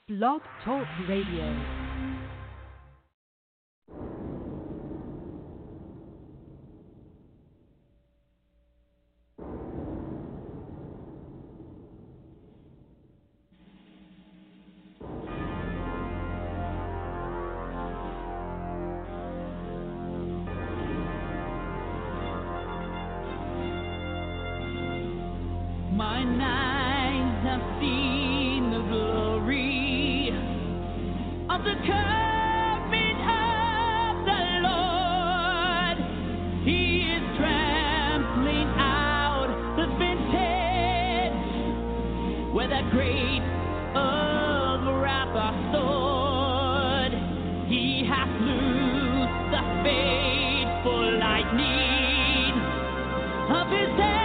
Blog Talk Radio. Mine eyes have seen the glory of the coming of the Lord. He is trampling out the vintage where that great of wrath are stored. He hath loosed the fateful lightning of his hand.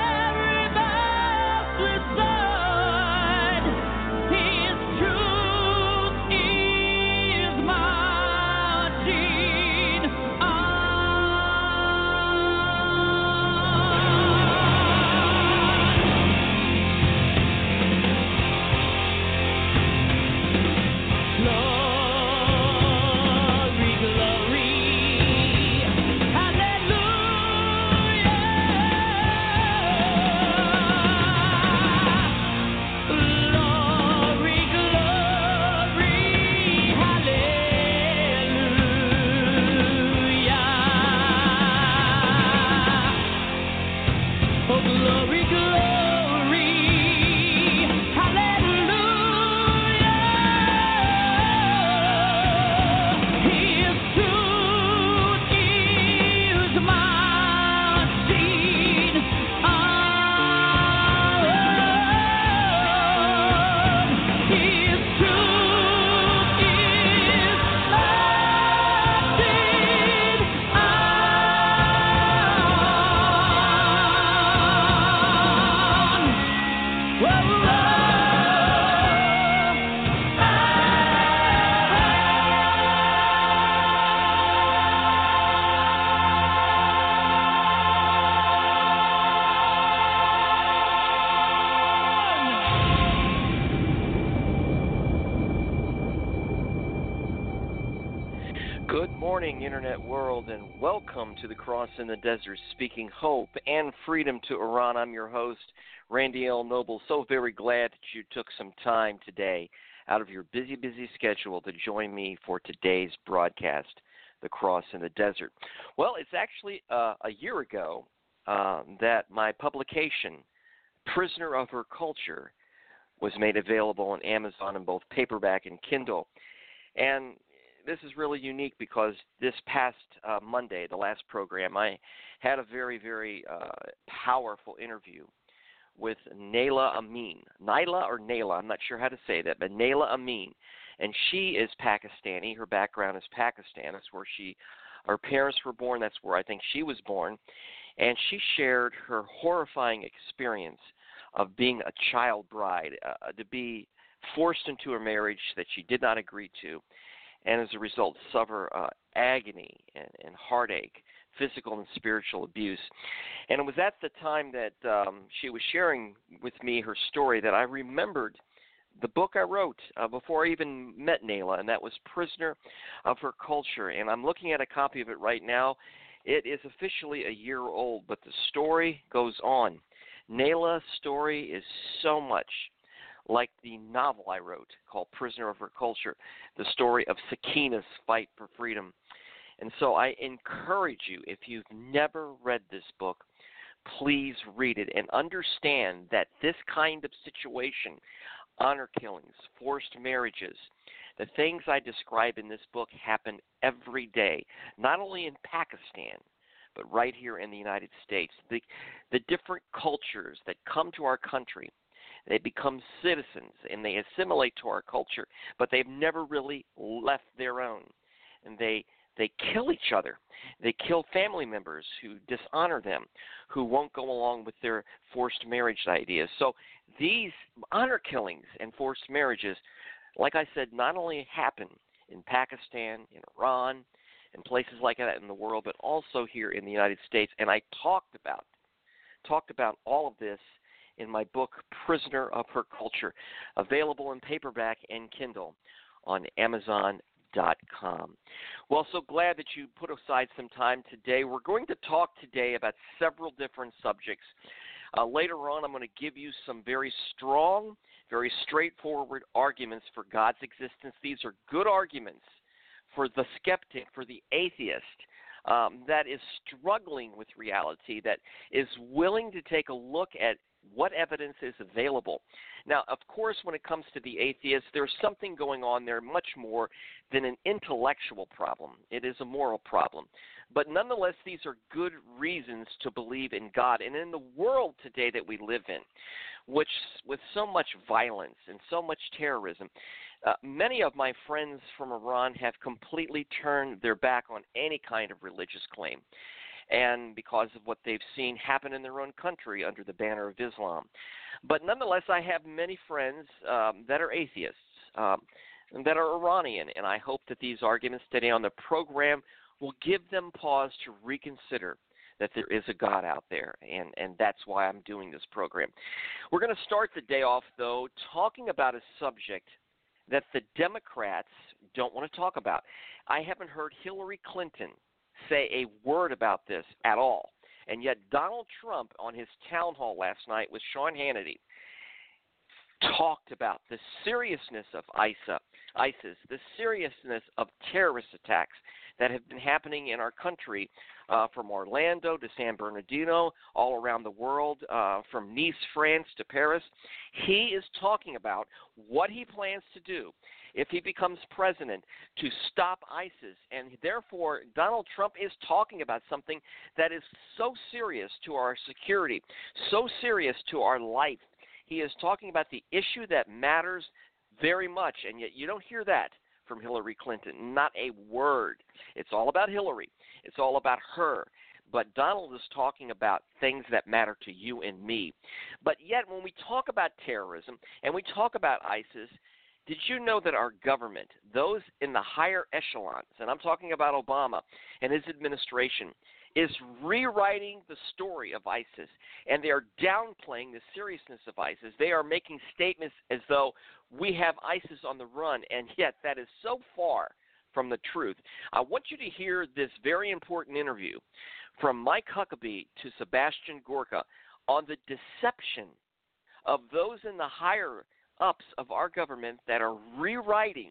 Internet world, and welcome to the Cross in the Desert, speaking hope and freedom to Iran. I'm your host, Randy L. Noble. So very glad that you took some time today out of your busy schedule to join me for today's broadcast, The Cross in the Desert. Well, it's actually a year ago that my publication, Prisoner of Her Culture, was made available on Amazon in both paperback and Kindle. And this is really unique because this past Monday, the last program, I had a very powerful interview with Naila Amin. Naila or Naila, I'm not sure how to say that, but Naila Amin. And she is Pakistani. Her background is Pakistan. That's where her parents were born. That's where I think she was born. And she shared her horrifying experience of being a child bride, to be forced into a marriage that she did not agree to, and as a result suffer agony and heartache, physical and spiritual abuse. And it was at the time that she was sharing with me her story that I remembered the book I wrote before I even met Naila, and that was Prisoner of Her Culture. And I'm looking at a copy of it right now. It is officially a year old, but the story goes on. Naila's story is so much like the novel I wrote called Prisoner of Her Culture, the story of Sakina's fight for freedom. And so I encourage you, if you've never read this book, please read it and understand that this kind of situation, honor killings, forced marriages, the things I describe in this book happen every day, not only in Pakistan, but right here in the United States. The different cultures that come to our country, they become citizens and they assimilate to our culture, but they've never really left their own. And they kill each other. They kill family members who dishonor them, who won't go along with their forced marriage ideas. So these honor killings and forced marriages, like I said, not only happen in Pakistan, in Iran, and places like that in the world, but also here in the United States. And I talked about all of this in my book, Prisoner of Her Culture, available in paperback and Kindle on Amazon.com. Well, so glad that you put aside some time today. We're going to talk today about several different subjects. Later on, I'm going to give you some very strong, very straightforward arguments for God's existence. These are good arguments for the skeptic, for the atheist, that is struggling with reality, that is willing to take a look at what evidence is available. Now, of course, when it comes to the atheist, there's something going on there much more than an intellectual problem. It is a moral problem. But nonetheless, these are good reasons to believe in God. And in the world today that we live in, which with so much violence and so much terrorism, many of my friends from Iran have completely turned their back on any kind of religious claim, and because of what they've seen happen in their own country under the banner of Islam. But nonetheless, I have many friends that are atheists, that are Iranian, and I hope that these arguments today on the program will give them pause to reconsider that there is a God out there, and that's why I'm doing this program. We're going to start the day off, though, talking about a subject that the Democrats don't want to talk about. I haven't heard Hillary Clinton say a word about this at all. And yet Donald Trump, on his town hall last night with Sean Hannity, talked about the seriousness of ISIS, the seriousness of terrorist attacks that have been happening in our country, from Orlando to San Bernardino, all around the world, from Nice, France to Paris. He is talking about what he plans to do if he becomes president to stop ISIS. And therefore, Donald Trump is talking about something that is so serious to our security, so serious to our life. He is talking about the issue that matters very much, and yet you don't hear that from Hillary Clinton. Not a word. It's all about Hillary. It's all about her. But Donald is talking about things that matter to you and me. But yet when we talk about terrorism and we talk about ISIS, did you know that our government, those in the higher echelons, and I'm talking about Obama and his administration, is rewriting the story of ISIS, and they are downplaying the seriousness of ISIS. They are making statements as though we have ISIS on the run, and yet that is so far from the truth. I want you to hear this very important interview from Mike Huckabee to Sebastian Gorka on the deception of those in the higher ups of our government that are rewriting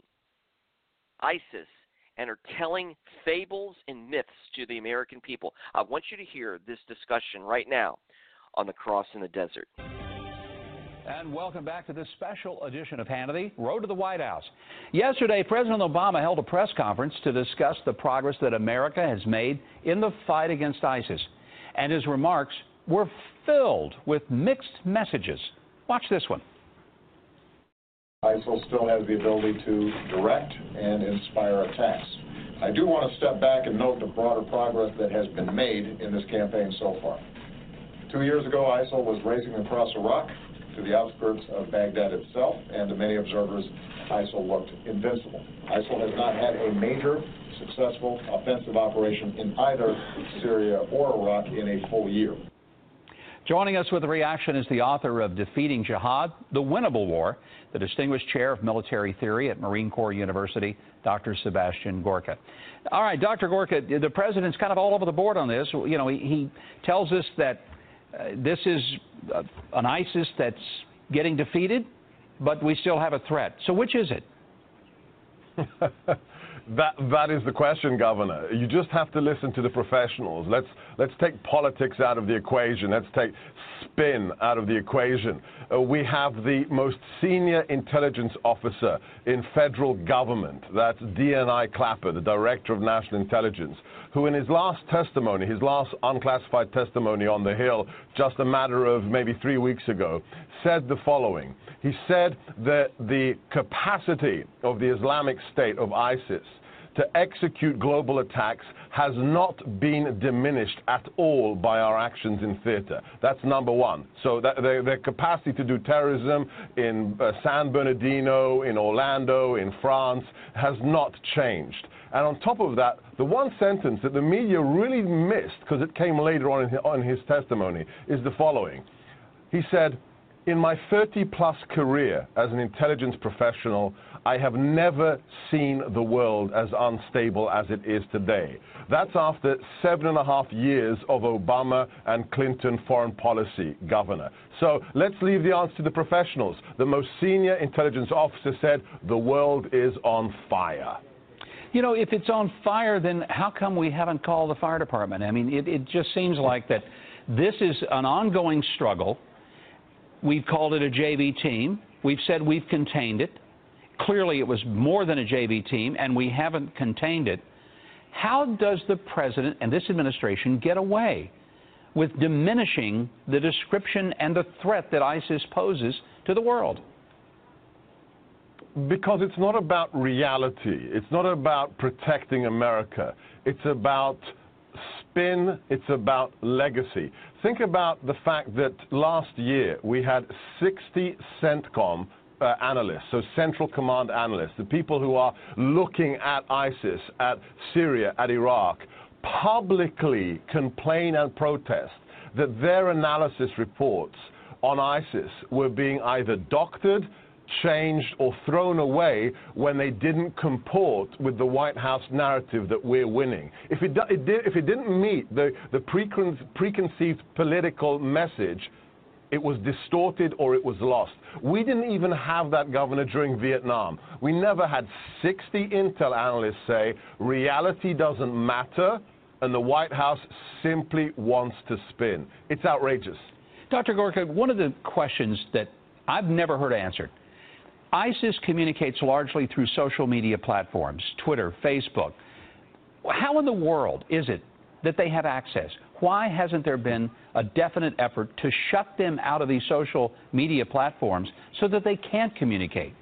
ISIS and are telling fables and myths to the American people. I want you to hear this discussion right now on The Cross in the Desert. And welcome back to this special edition of Hannity, Road to the White House. Yesterday, President Obama held a press conference to discuss the progress that America has made in the fight against ISIS. And his remarks were filled with mixed messages. Watch this one. ISIL still has the ability to direct and inspire attacks. I do want to step back and note the broader progress that has been made in this campaign so far. 2 years ago, ISIL was racing across Iraq to the outskirts of Baghdad itself, and to many observers, ISIL looked invincible. ISIL has not had a major, successful offensive operation in either Syria or Iraq in a full year. Joining us with a reaction is the author of Defeating Jihad, The Winnable War, the Distinguished Chair of Military Theory at Marine Corps University, Dr. Sebastian Gorka. All right, Dr. Gorka, the president's kind of all over the board on this. You know, he tells us that this is an ISIS that's getting defeated, but we still have a threat. So which is it? That is the question, Governor. You just have to listen to the professionals. Let's take politics out of the equation. Let's take spin out of the equation. We have the most senior intelligence officer in federal government. That's DNI Clapper, the Director of National Intelligence, who in his last testimony, his last unclassified testimony on the Hill, just a matter of maybe 3 weeks ago, said the following. He said that the capacity of the Islamic State, of ISIS, to execute global attacks has not been diminished at all by our actions in theater. That's number one. So their capacity to do terrorism in San Bernardino, in Orlando, in France, has not changed. And on top of that, the one sentence that the media really missed, because it came later on in his testimony, is the following. He said, In my 30-plus career as an intelligence professional, I have never seen the world as unstable as it is today. That's after 7.5 years of Obama and Clinton foreign policy, Governor. So let's leave the answer to the professionals. The most senior intelligence officer said the world is on fire. You know, if it's on fire, then how come we haven't called the fire department? I mean, it just seems like that this is an ongoing struggle. We've called it a JV team. We've said we've contained it. Clearly, it was more than a JV team, and we haven't contained it. How does the president and this administration get away with diminishing the description and the threat that ISIS poses to the world? Because it's not about reality. It's not about protecting America. It's about spin. It's about legacy. Think about the fact that last year we had 60 CENTCOM analysts, so Central Command analysts, the people who are looking at ISIS, at Syria, at Iraq, publicly complain and protest that their analysis reports on ISIS were being either doctored, changed, or thrown away when they didn't comport with the White House narrative that we're winning. If it didn't meet the preconceived political message, it was distorted or it was lost. We didn't even have that, Governor, during Vietnam. We never had 60 intel analysts say reality doesn't matter and the White House simply wants to spin. It's outrageous. Dr. Gorka, one of the questions that I've never heard answered, ISIS communicates largely through social media platforms, Twitter, Facebook. How in the world is it that they have access? Why hasn't there been a definite effort to shut them out of these social media platforms so that they can't communicate?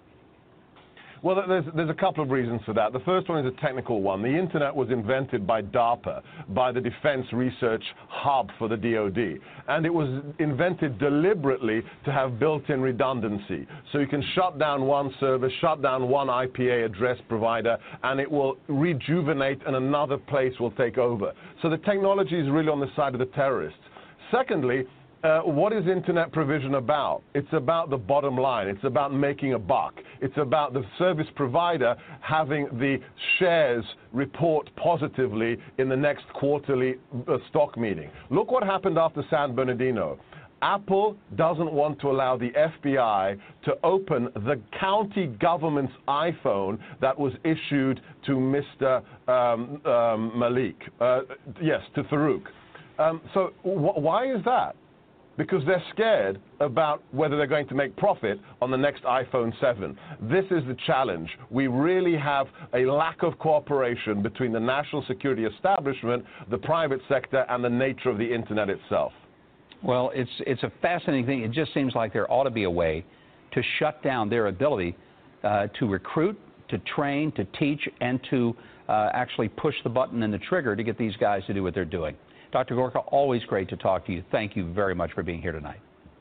Well, there's a couple of reasons for that. The first one is a technical one. The Internet was invented by DARPA, by the Defense Research Hub for the DoD, and it was invented deliberately to have built-in redundancy. So you can shut down one service, shut down one IPA address provider, and it will rejuvenate and another place will take over. So the technology is really on the side of the terrorists. Secondly, what is Internet provision about? It's about the bottom line. It's about making a buck. It's about the service provider having the shares report positively in the next quarterly stock meeting. Look what happened after San Bernardino. Apple doesn't want to allow the FBI to open the county government's iPhone that was issued to Mr. Malik. Yes, to Farouk. So why is that? Because they're scared about whether they're going to make profit on the next iPhone 7. This is the challenge. We really have a lack of cooperation between the national security establishment, the private sector, and the nature of the Internet itself. Well, it's a fascinating thing. It just seems like there ought to be a way to shut down their ability to recruit, to train, to teach, and to actually push the button and the trigger to get these guys to do what they're doing. Dr. Gorka, always great to talk to you. Thank you very much for being here tonight.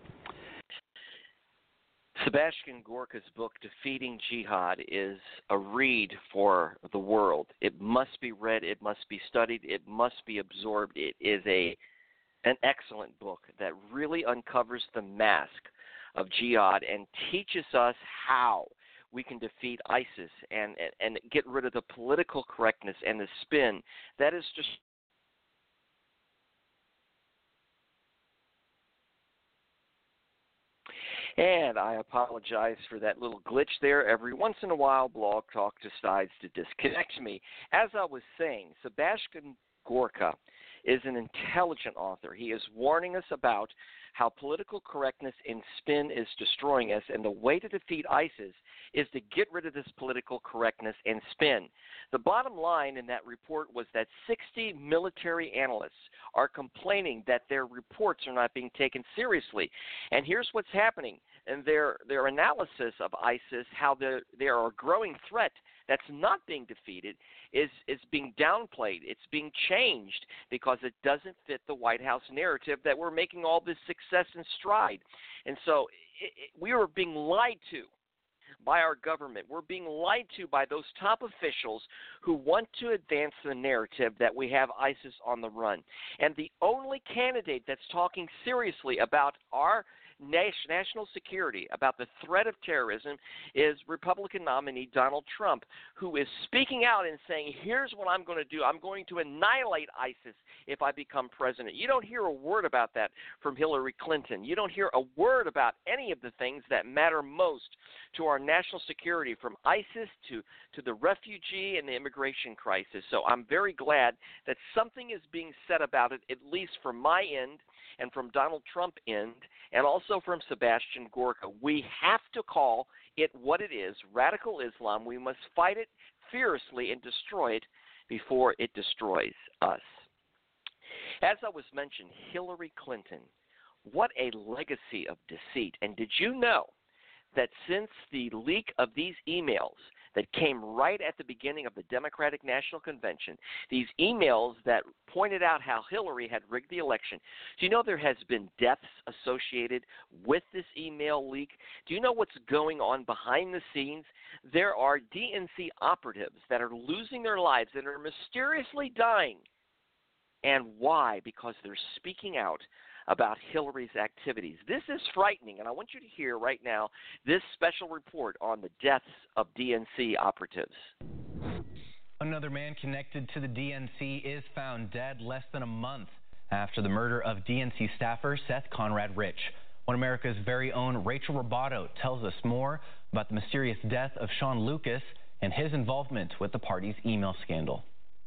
Sebastian Gorka's book, Defeating Jihad, is a read for the world. It must be read. It must be studied. It must be absorbed. It is an excellent book that really uncovers the mask of jihad and teaches us how we can defeat ISIS and get rid of the political correctness and the spin that is just And I apologize for that little glitch there. Every once in a while, Blog Talk decides to disconnect me. As I was saying, Sebastian Gorka is an intelligent author. He is warning us about how political correctness and spin is destroying us, and the way to defeat ISIS is to get rid of this political correctness and spin. The bottom line in that report was that 60 military analysts are complaining that their reports are not being taken seriously. And here's what's happening. And their analysis of ISIS, how they are a growing threat that's not being defeated, is being downplayed. It's being changed because it doesn't fit the White House narrative that we're making all this success and stride. And so we are being lied to by our government. We're being lied to by those top officials who want to advance the narrative that we have ISIS on the run. And the only candidate that's talking seriously about our national security, about the threat of terrorism, is Republican nominee Donald Trump, who is speaking out and saying, here's what I'm going to do. I'm going to annihilate ISIS if I become president. You don't hear a word about that from Hillary Clinton. You don't hear a word about any of the things that matter most to our national security, from ISIS to the refugee and the immigration crisis. So I'm very glad that something is being said about it, at least from my end and from Donald Trump end, and also from Sebastian Gorka. We have to call it what it is, radical Islam. We must fight it fiercely and destroy it before it destroys us. As I was mentioned, Hillary Clinton, what a legacy of deceit. And did you know that since the leak of these emails that came right at the beginning of the Democratic National Convention, these emails that pointed out how Hillary had rigged the election, do you know there has been deaths associated with this email leak? Do you know what's going on behind the scenes? There are DNC operatives that are losing their lives, that are mysteriously dying. And why? Because they're speaking out about Hillary's activities. This is frightening, and I want you to hear right now this special report on the deaths of DNC operatives. Another man connected to the DNC is found dead less than a month after the murder of DNC staffer Seth Conrad Rich. One America's very own Rachel Roboto tells us more about the mysterious death of Sean Lucas and his involvement with the party's email scandal.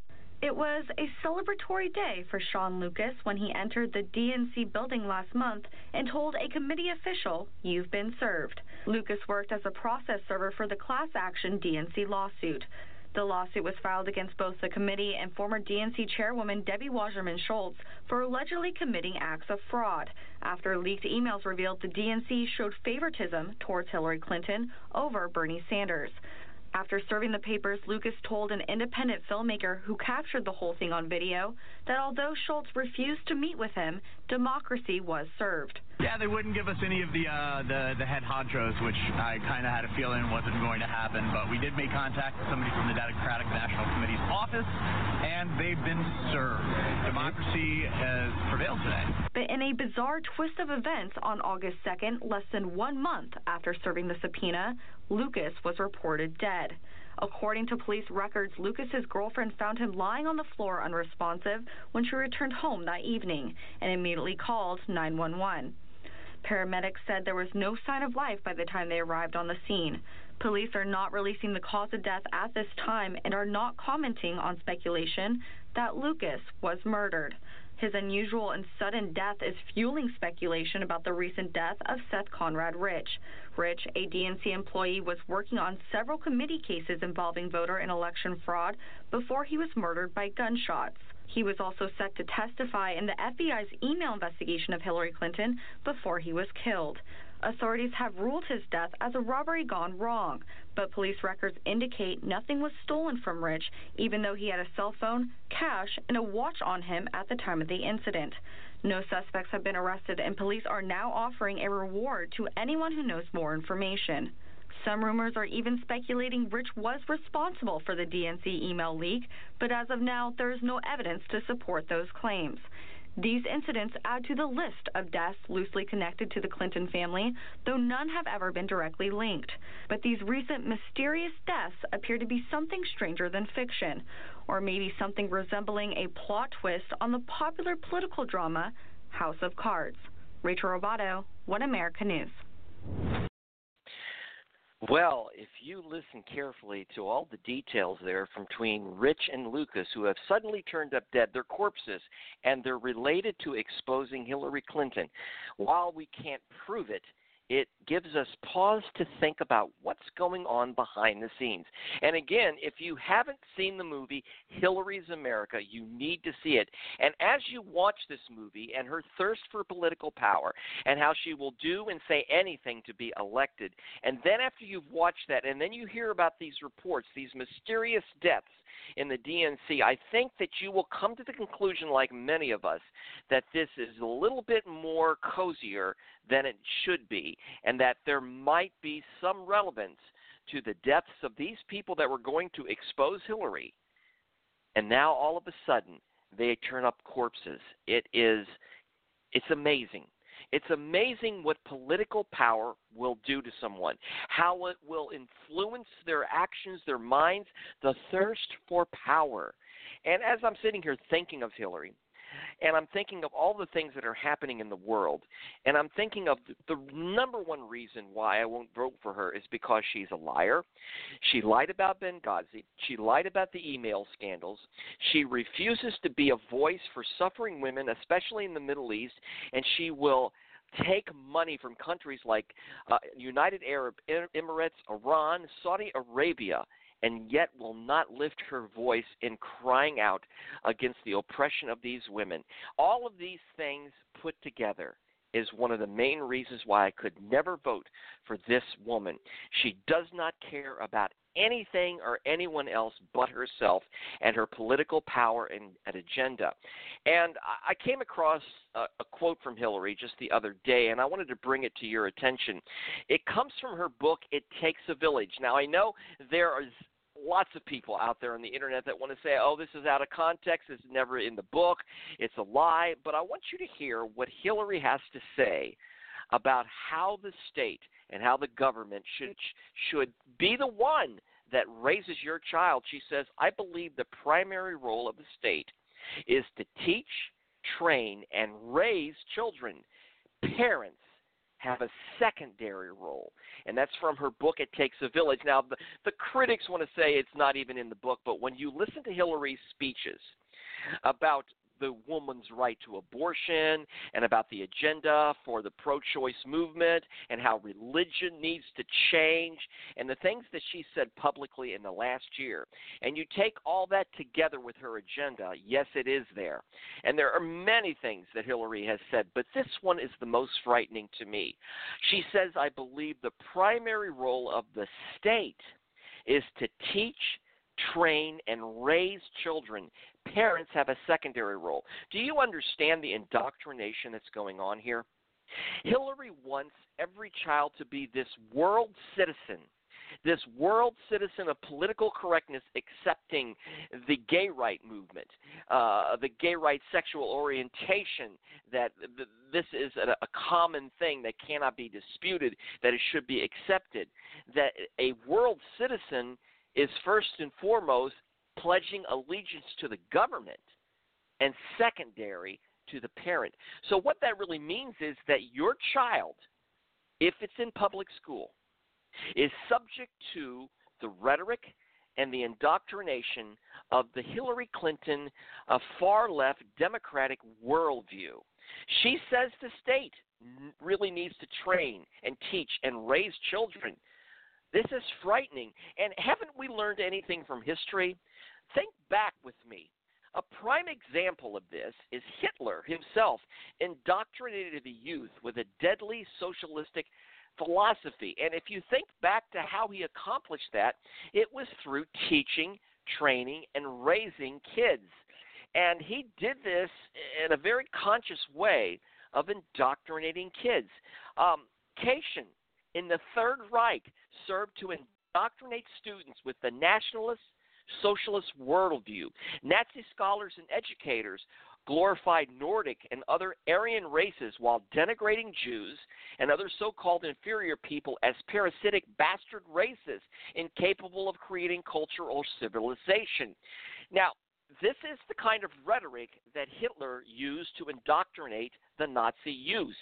It was a celebratory day for Sean Lucas when he entered the DNC building last month and told a committee official, "You've been served." Lucas worked as a process server for the class action DNC lawsuit. The lawsuit was filed against both the committee and former DNC chairwoman Debbie Wasserman Schultz for allegedly committing acts of fraud after leaked emails revealed the DNC showed favoritism towards Hillary Clinton over Bernie Sanders. After serving the papers, Lucas told an independent filmmaker who captured the whole thing on video that although Schultz refused to meet with him, democracy was served. Yeah, they wouldn't give us any of the head honchos, which I kind of had a feeling wasn't going to happen. But we did make contact with somebody from the Democratic National Committee's office, and they've been served. Democracy has prevailed today. But in a bizarre twist of events, on August 2nd, less than 1 month after serving the subpoena, Lucas was reported dead. According to police records, Lucas's girlfriend found him lying on the floor unresponsive when she returned home that evening and immediately called 911. Paramedics said there was no sign of life by the time they arrived on the scene. Police are not releasing the cause of death at this time and are not commenting on speculation that Lucas was murdered. His unusual and sudden death is fueling speculation about the recent death of Seth Conrad Rich. Rich, a DNC employee, was working on several committee cases involving voter and election fraud before he was murdered by gunshots. He was also set to testify in the FBI's email investigation of Hillary Clinton before he was killed. Authorities have ruled his death as a robbery gone wrong, but police records indicate nothing was stolen from Rich, even though he had a cell phone, cash, and a watch on him at the time of the incident. No suspects have been arrested, and police are now offering a reward to anyone who knows more information. Some rumors are even speculating Rich was responsible for the DNC email leak, but as of now, there is no evidence to support those claims. These incidents add to the list of deaths loosely connected to the Clinton family, though none have ever been directly linked. But these recent mysterious deaths appear to be something stranger than fiction, or maybe something resembling a plot twist on the popular political drama House of Cards. Rachel Roboto, One America News. Well, if you listen carefully to all the details there from between Rich and Lucas, who have suddenly turned up dead, they're corpses, and they're related to exposing Hillary Clinton. While we can't prove it, it gives us pause to think about what's going on behind the scenes. And again, if you haven't seen the movie Hillary's America, you need to see it. And as you watch this movie and her thirst for political power and how she will do and say anything to be elected, and then after you've watched that and then you hear about these reports, these mysterious deaths in the DNC, I think that you will come to the conclusion, like many of us, that this is a little bit more cozier than it should be, and that there might be some relevance to the deaths of these people that were going to expose Hillary, and now all of a sudden they turn up corpses. It's amazing. It's amazing what political power will do to someone, how it will influence their actions, their minds, the thirst for power. And as I'm sitting here thinking of Hillary, and I'm thinking of all the things that are happening in the world, and I'm thinking of the number one reason why I won't vote for her is because she's a liar. She lied about Benghazi. She lied about the email scandals. She refuses to be a voice for suffering women, especially in the Middle East, and she will take money from countries like United Arab Emirates, Iran, Saudi Arabia, and yet will not lift her voice in crying out against the oppression of these women. All of these things put together is one of the main reasons why I could never vote for this woman. She does not care about anything or anyone else but herself and her political power and agenda. And I came across a quote from Hillary just the other day, and I wanted to bring it to your attention. It comes from her book, It Takes a Village. Now, I know there is lots of people out there on the internet that want to say, oh, this is out of context, this is never in the book, it's a lie. But I want you to hear what Hillary has to say about how the state and how the government should be the one that raises your child. She says, I believe the primary role of the state is to teach, train, and raise children. Parents have a secondary role, and that's from her book, It Takes a Village. Now, the critics want to say it's not even in the book, but when you listen to Hillary's speeches about the woman's right to abortion and about the agenda for the pro-choice movement and how religion needs to change and the things that she said publicly in the last year, and you take all that together with her agenda, yes, it is there. And there are many things that Hillary has said, but this one is the most frightening to me. She says, I believe the primary role of the state is to teach, train, and raise children. Parents have a secondary role. Do you understand the indoctrination that's going on here? Hillary wants every child to be this world citizen of political correctness, accepting the gay right movement, the gay right sexual orientation, that this is a common thing that cannot be disputed, that it should be accepted, that a world citizen is first and foremost pledging allegiance to the government and secondary to the parent. So what that really means is that your child, if it's in public school, is subject to the rhetoric and the indoctrination of the Hillary Clinton far-left Democratic worldview. She says the state really needs to train and teach and raise children. This is frightening. And haven't we learned anything from history? Think back with me. A prime example of this is Hitler himself indoctrinated the youth with a deadly socialistic philosophy. And if you think back to how he accomplished that, it was through teaching, training, and raising kids. And he did this in a very conscious way of indoctrinating kids. Kashin in the Third Reich served to indoctrinate students with the nationalist, socialist worldview. Nazi scholars and educators glorified Nordic and other Aryan races while denigrating Jews and other so-called inferior people as parasitic bastard races incapable of creating culture or civilization. Now, this is the kind of rhetoric that Hitler used to indoctrinate the Nazi youth.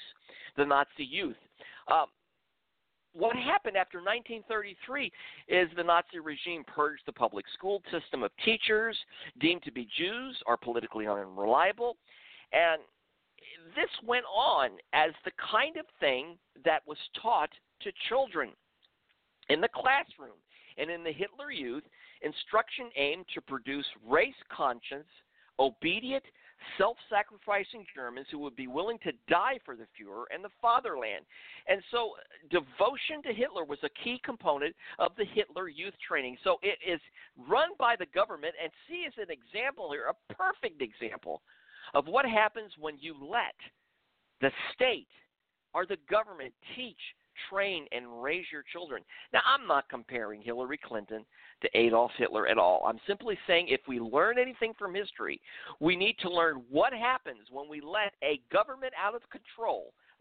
What happened after 1933 is the Nazi regime purged the public school system of teachers deemed to be Jews or politically unreliable, and this went on as the kind of thing that was taught to children in the classroom. And in the Hitler Youth, instruction aimed to produce race conscious, obedient, self-sacrificing Germans who would be willing to die for the Fuhrer and the fatherland. And so devotion to Hitler was a key component of the Hitler Youth training. So it is run by the government, and see as an example here, a perfect example of what happens when you let the state or the government teach, train, and raise your children. Now, I'm not comparing Hillary Clinton to Adolf Hitler at all. I'm simply saying if we learn anything from history, we need to learn what happens when we let a government out of control,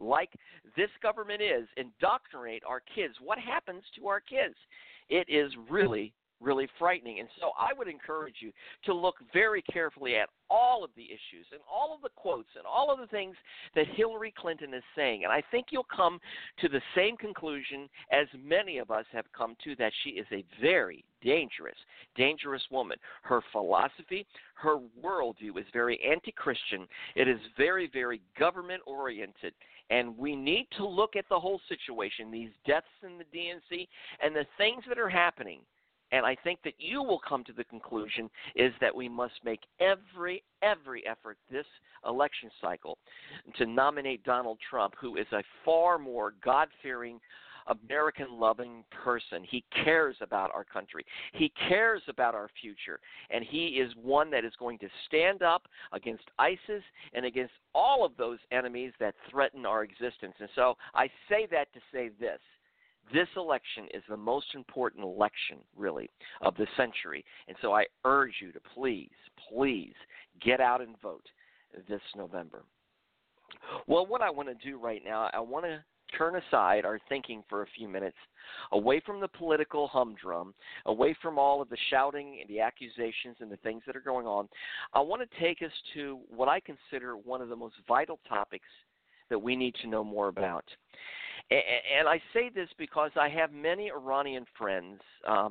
like this government is, indoctrinate our kids, what happens to our kids? It is really, really frightening. And so I would encourage you to look very carefully at all of the issues and all of the quotes and all of the things that Hillary Clinton is saying. And I think you'll come to the same conclusion as many of us have come to, that she is a very dangerous woman. Her philosophy, her worldview is very anti-Christian. It is very, very government-oriented. And we need to look at the whole situation, these deaths in the DNC and the things that are happening. And I think that you will come to the conclusion is that we must make every effort this election cycle to nominate Donald Trump, who is a far more God-fearing, American-loving person. He cares about our country. He cares about our future. And he is one that is going to stand up against ISIS and against all of those enemies that threaten our existence. And so I say that to say this. This election is the most important election, really, of the century. And so I urge you to please get out and vote this November. Well, what I want to do right now, I want to turn aside our thinking for a few minutes, away from the political humdrum, away from all of the shouting and the accusations and the things that are going on. I want to take us to what I consider one of the most vital topics that we need to know more about. And I say this because I have many Iranian friends,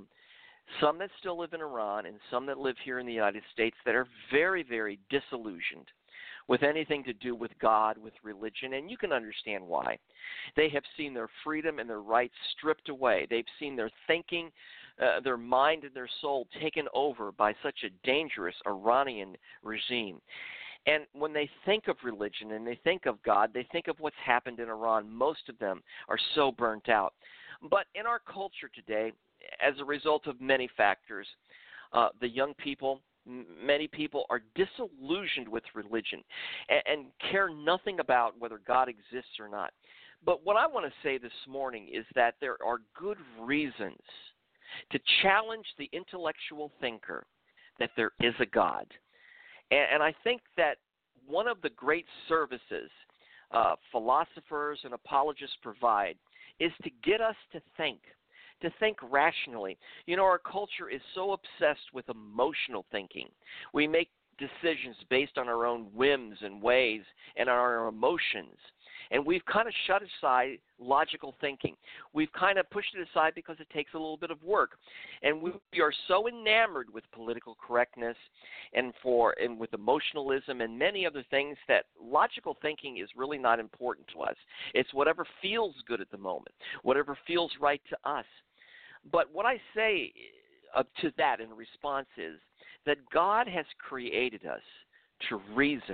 some that still live in Iran and some that live here in the United States, that are very, very disillusioned with anything to do with God, with religion, and you can understand why. They have seen their freedom and their rights stripped away. They've seen their thinking, their mind and their soul taken over by such a dangerous Iranian regime. And when they think of religion and they think of God, they think of what's happened in Iran. Most of them are so burnt out. But in our culture today, as a result of many factors, the young people, many people are disillusioned with religion and care nothing about whether God exists or not. But what I want to say this morning is that there are good reasons to challenge the intellectual thinker that there is a God. And I think that one of the great services philosophers and apologists provide is to get us to think rationally. You know, our culture is so obsessed with emotional thinking. We make decisions based on our own whims and ways and our emotions. And we've kind of shut aside logical thinking. We've kind of pushed it aside because it takes a little bit of work. And we are so enamored with political correctness and with emotionalism and many other things that logical thinking is really not important to us. It's whatever feels good at the moment, whatever feels right to us. But what I say to that in response is that God has created us to reason,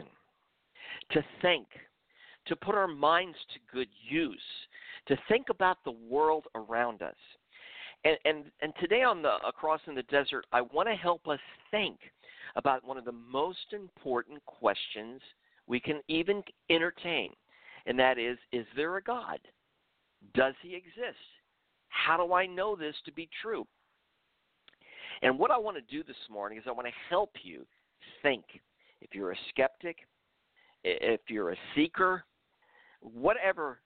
to think, to put our minds to good use, to think about the world around us. And today on the Across in the Desert, I want to help us think about one of the most important questions we can even entertain, and that is there a God? Does he exist? How do I know this to be true? And what I want to do this morning is I want to help you think. If you're a skeptic, if you're a seeker, whatever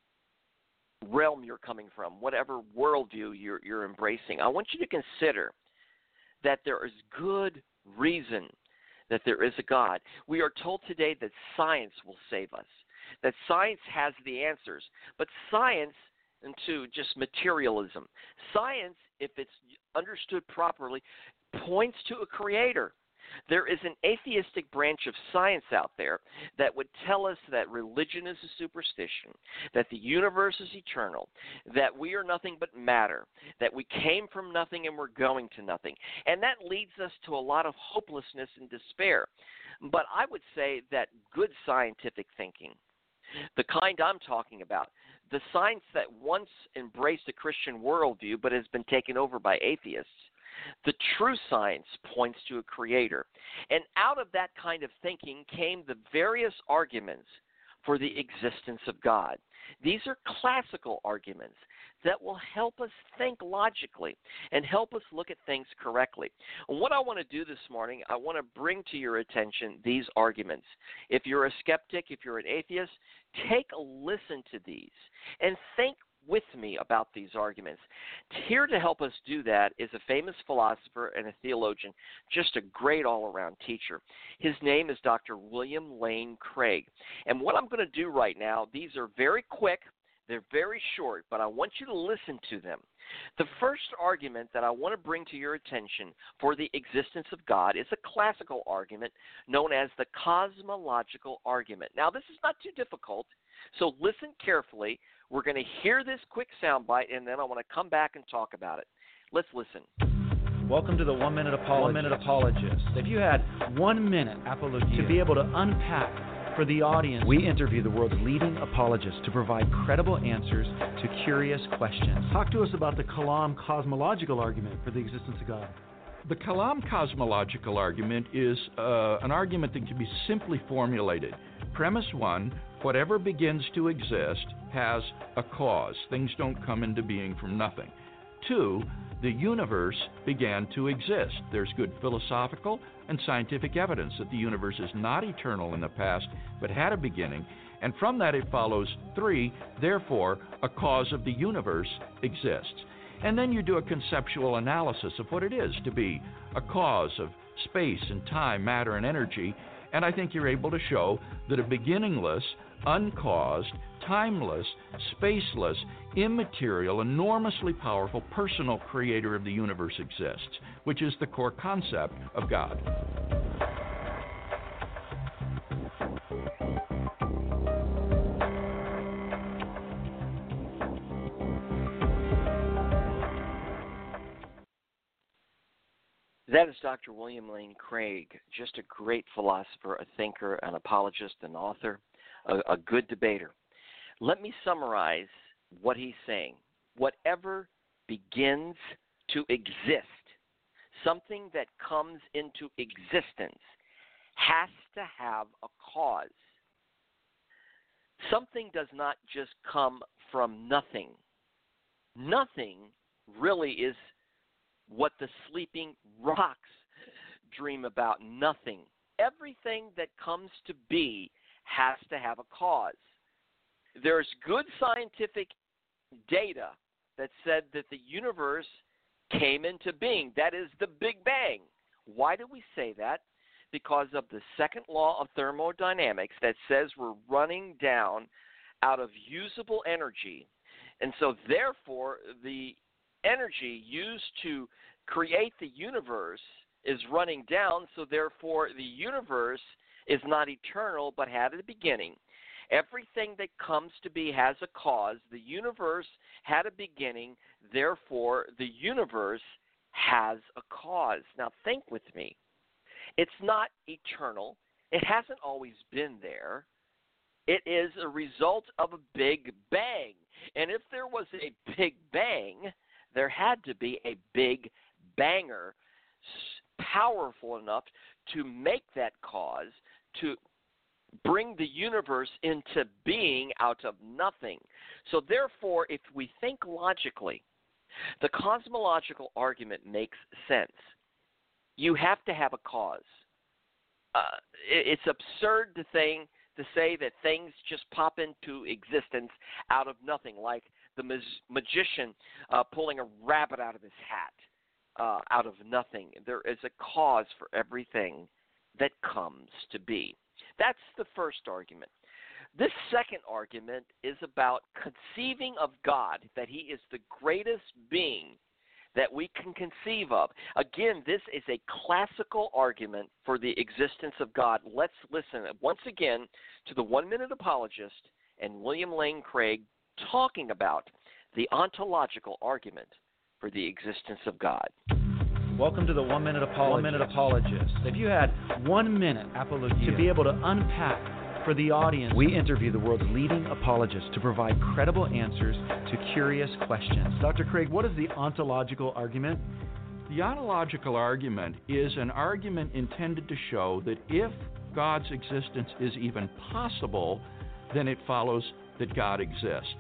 realm you're coming from, whatever worldview you're embracing, I want you to consider that there is good reason that there is a God. We are told today that science will save us, that science has the answers, but science into just materialism. Science, if it's understood properly, points to a creator. There is an atheistic branch of science out there that would tell us that religion is a superstition, that the universe is eternal, that we are nothing but matter, that we came from nothing and we're going to nothing. And that leads us to a lot of hopelessness and despair. But I would say that good scientific thinking, the kind I'm talking about, the science that once embraced a Christian worldview but has been taken over by atheists, the true science points to a creator. And out of that kind of thinking came the various arguments for the existence of God. These are classical arguments that will help us think logically and help us look at things correctly. And what I want to do this morning, I want to bring to your attention these arguments. If you're a skeptic, if you're an atheist, take a listen to these and think with me about these arguments. Here to help us do that is a famous philosopher and a theologian, just a great all-around teacher. His name is Dr. William Lane Craig. And what I'm going to do right now, these are very quick, they're very short, but I want you to listen to them. The first argument that I want to bring to your attention for the existence of God is a classical argument known as the cosmological argument. Now, this is not too difficult, so listen carefully. We're going to hear this quick soundbite, and then I want to come back and talk about it. Let's listen. Welcome to the 1 Minute Apologist. If you had 1 minute to be able to unpack for the audience, we interview the world's leading apologists to provide credible answers to curious questions. Talk to us about the Kalam cosmological argument for the existence of God. The Kalam cosmological argument is an argument that can be simply formulated. Premise 1, whatever begins to exist has a cause. Things don't come into being from nothing. 2, the universe began to exist. There's good philosophical and scientific evidence that the universe is not eternal in the past, but had a beginning. And from that it follows 3, therefore, a cause of the universe exists. And then you do a conceptual analysis of what it is to be a cause of space and time, matter and energy. And I think you're able to show that a beginningless, uncaused, timeless, spaceless, immaterial, enormously powerful personal creator of the universe exists, which is the core concept of God. That is Dr. William Lane Craig, just a great philosopher, a thinker, an apologist, an author, a good debater. Let me summarize what he's saying. Whatever begins to exist, something that comes into existence, has to have a cause. Something does not just come from nothing. Nothing really is what the sleeping rocks dream about. Nothing. Everything that comes to be has to have a cause. There's good scientific data that said that the universe came into being. That is the Big Bang. Why do we say that? Because of the second law of thermodynamics that says we're running down out of usable energy. And so therefore the energy used to create the universe is running down, so therefore the universe is not eternal but had a beginning. Everything that comes to be has a cause. The universe had a beginning, therefore the universe has a cause. Now think with me. It's not eternal. It hasn't always been there. It is a result of a Big Bang. And if there was a Big Bang, there had to be a big banger powerful enough to make that cause, to bring the universe into being out of nothing. So therefore, if we think logically, the cosmological argument makes sense. You have to have a cause. It's absurd to say that things just pop into existence out of nothing, like the magician pulling a rabbit out of his hat out of nothing. There is a cause for everything that comes to be. That's the first argument. This second argument is about conceiving of God, that he is the greatest being that we can conceive of. Again, this is a classical argument for the existence of God. Let's listen once again to the 1 Minute Apologist and William Lane Craig talking about the ontological argument for the existence of God. Welcome to the 1 Minute Apologist. If you had 1 minute to be able to unpack for the audience, we interview the world's leading apologists to provide credible answers to curious questions. Dr. Craig, what is the ontological argument? The ontological argument is an argument intended to show that if God's existence is even possible, then it follows that God exists.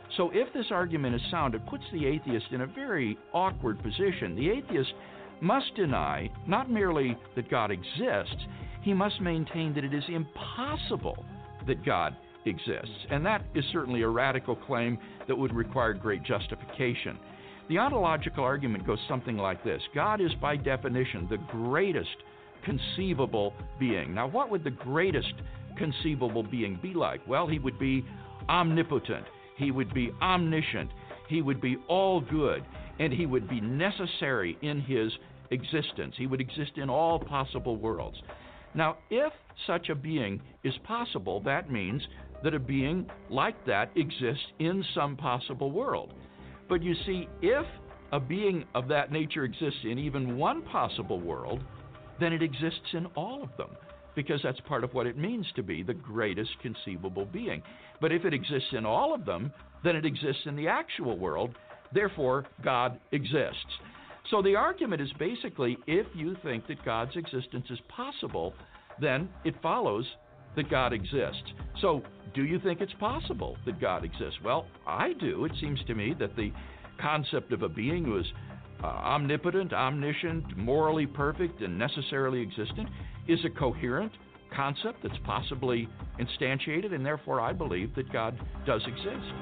So if this argument is sound, it puts the atheist in a very awkward position. The atheist must deny not merely that God exists, he must maintain that it is impossible that God exists. And that is certainly a radical claim that would require great justification. The ontological argument goes something like this. God is by definition the greatest conceivable being. Now, what would the greatest conceivable being be like? Well, he would be omnipotent. He would be omniscient. He would be all good. And he would be necessary in his existence. He would exist in all possible worlds. Now, if such a being is possible, that means that a being like that exists in some possible world. But you see, if a being of that nature exists in even one possible world, then it exists in all of them, because that's part of what it means to be the greatest conceivable being. But if it exists in all of them, then it exists in the actual world. Therefore, God exists. So the argument is basically, if you think that God's existence is possible, then it follows that God exists. So, do you think it's possible that God exists? Well, I do. It seems to me that the concept of a being who is omnipotent, omniscient, morally perfect, and necessarily existent is a coherent concept that's possibly instantiated, and therefore I believe that God does exist.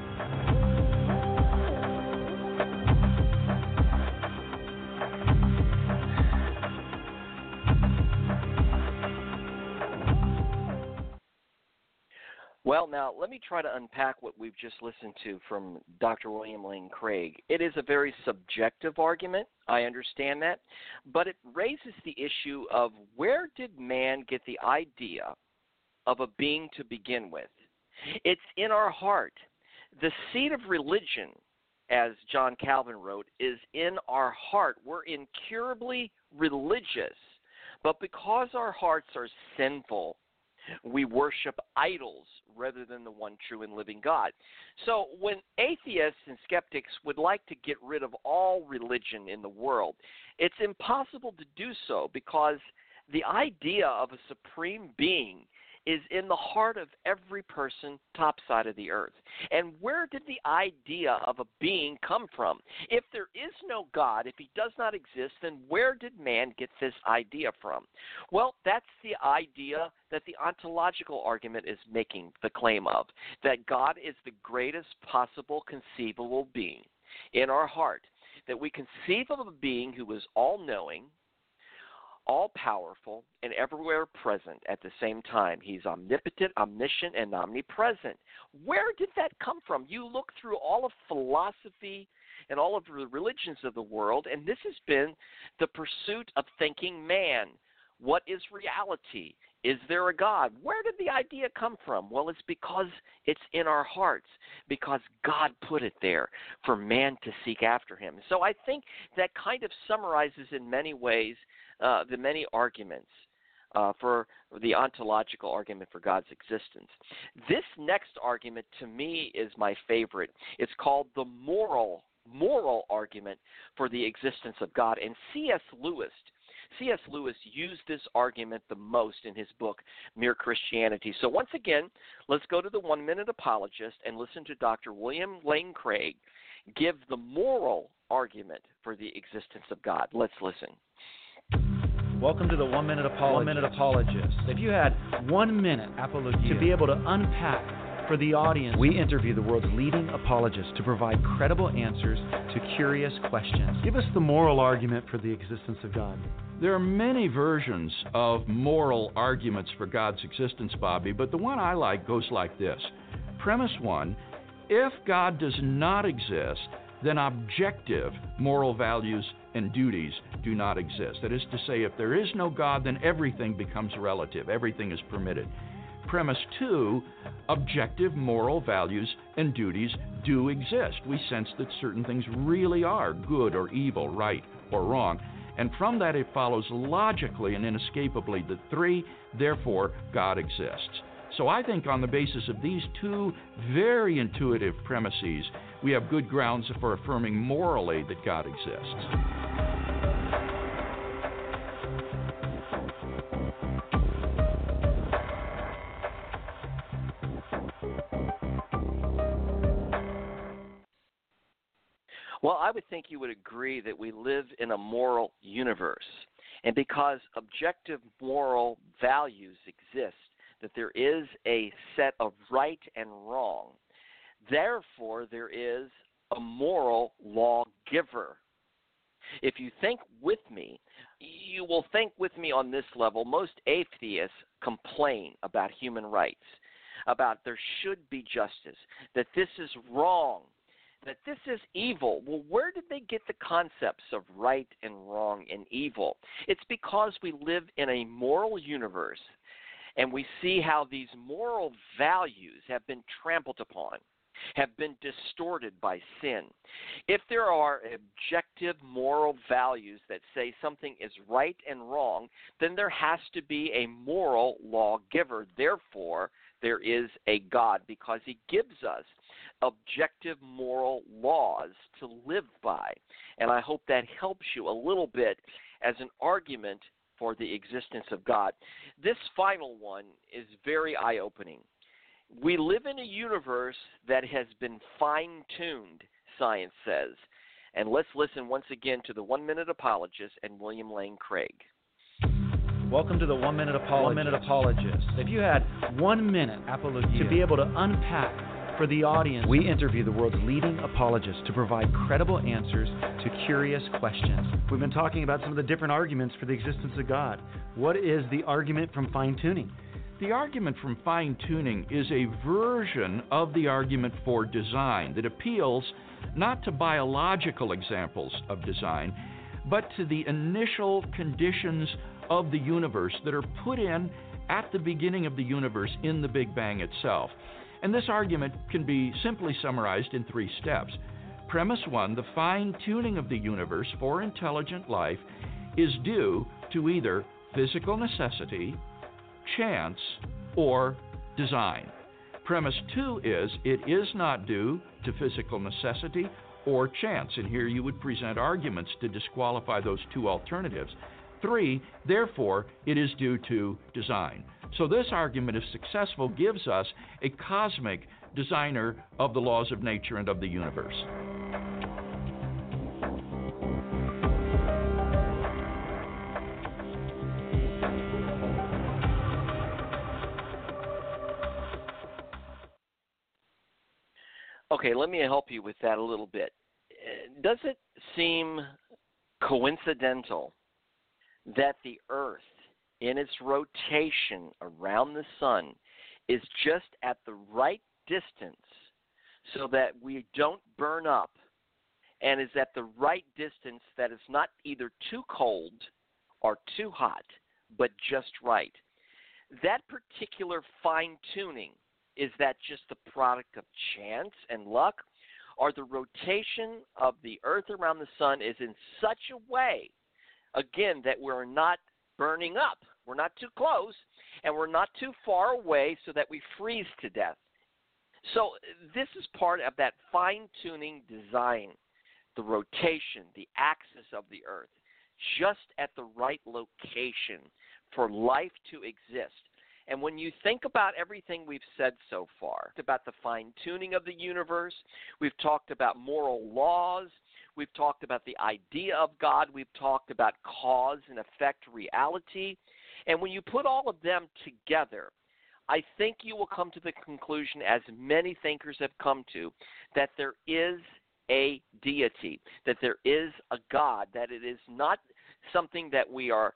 Well, now, let me try to unpack what we've just listened to from Dr. William Lane Craig. It is a very subjective argument. I understand that. But it raises the issue of, where did man get the idea of a being to begin with? It's in our heart. The seed of religion, as John Calvin wrote, is in our heart. We're incurably religious. But because our hearts are sinful, we worship idols rather than the one true and living God. So when atheists and skeptics would like to get rid of all religion in the world, it's impossible to do so, because the idea of a supreme being is in the heart of every person topside of the earth. And where did the idea of a being come from? If there is no God, if he does not exist, then where did man get this idea from? Well, that's the idea that the ontological argument is making the claim of, that God is the greatest possible conceivable being in our heart, that we conceive of a being who is all-knowing, all-powerful, and everywhere present at the same time. He's omnipotent, omniscient, and omnipresent. Where did that come from? You look through all of philosophy and all of the religions of the world, and this has been the pursuit of thinking man. What is reality? Is there a God? Where did the idea come from? Well, it's because it's in our hearts, because God put it there for man to seek after him. So I think that kind of summarizes in many ways the many arguments for the ontological argument for God's existence. This next argument, to me, is my favorite. It's called the moral argument for the existence of God. And C.S. Lewis used this argument the most in his book, Mere Christianity. So once again, let's go to the 1 Minute Apologist and listen to Dr. William Lane Craig give the moral argument for the existence of God. Let's listen. Welcome to the 1 Minute Apologist. If you had 1 minute to be able to unpack for the audience, we interview the world's leading apologists to provide credible answers to curious questions. Give us the moral argument for the existence of God. There are many versions of moral arguments for God's existence, Bobby, but the one I like goes like this. Premise 1, if God does not exist, then objective moral values and duties do not exist. That is to say, if there is no God, then everything becomes relative. Everything is permitted. Premise 2, objective moral values and duties do exist. We sense that certain things really are good or evil, right or wrong. And from that it follows logically and inescapably that 3, therefore, God exists. So I think on the basis of these two very intuitive premises, we have good grounds for affirming morally that God exists. Well, I would think you would agree that we live in a moral universe. And because objective moral values exist, that there is a set of right and wrong, therefore there is a moral lawgiver. If you think with me, you will think with me on this level. Most atheists complain about human rights, about there should be justice, that this is wrong, that this is evil. Well, where did they get the concepts of right and wrong and evil? It's because we live in a moral universe, and we see how these moral values have been trampled upon, have been distorted by sin. If there are objective moral values that say something is right and wrong, then there has to be a moral lawgiver. Therefore, there is a God, because he gives us objective moral laws to live by. And I hope that helps you a little bit as an argument for the existence of God. This final one is very eye-opening. We live in a universe that has been fine-tuned, science says. And let's listen once again to the 1 Minute Apologist and William Lane Craig. Welcome to the 1 Minute Apologist. 1 Minute Apologist. If you had 1 minute to be able to unpack for the audience, we interview the world's leading apologists to provide credible answers to curious questions. We've been talking about some of the different arguments for the existence of God. What is the argument from fine-tuning? The argument from fine-tuning is a version of the argument for design that appeals not to biological examples of design, but to the initial conditions of the universe that are put in at the beginning of the universe in the Big Bang itself. And this argument can be simply summarized in 3 steps. Premise 1, the fine-tuning of the universe for intelligent life is due to either physical necessity, chance, or design. Premise 2 is it is not due to physical necessity or chance, and here you would present arguments to disqualify those 2 alternatives. 3, therefore, it is due to design. So this argument, if successful, gives us a cosmic designer of the laws of nature and of the universe. Okay, let me help you with that a little bit. Does it seem coincidental that the Earth, in its rotation around the sun, is just at the right distance so that we don't burn up, and is at the right distance that it's not either too cold or too hot, but just right? That particular fine-tuning, is that just the product of chance and luck? Or the rotation of the Earth around the sun is in such a way, again, that we're not burning up. We're not too close, and we're not too far away so that we freeze to death. So this is part of that fine-tuning design, the rotation, the axis of the Earth, just at the right location for life to exist. And when you think about everything we've said so far, about the fine-tuning of the universe, we've talked about moral laws, we've talked about the idea of God, we've talked about cause and effect reality, and when you put all of them together, I think you will come to the conclusion, as many thinkers have come to, that there is a deity, that there is a God, that it is not something that we are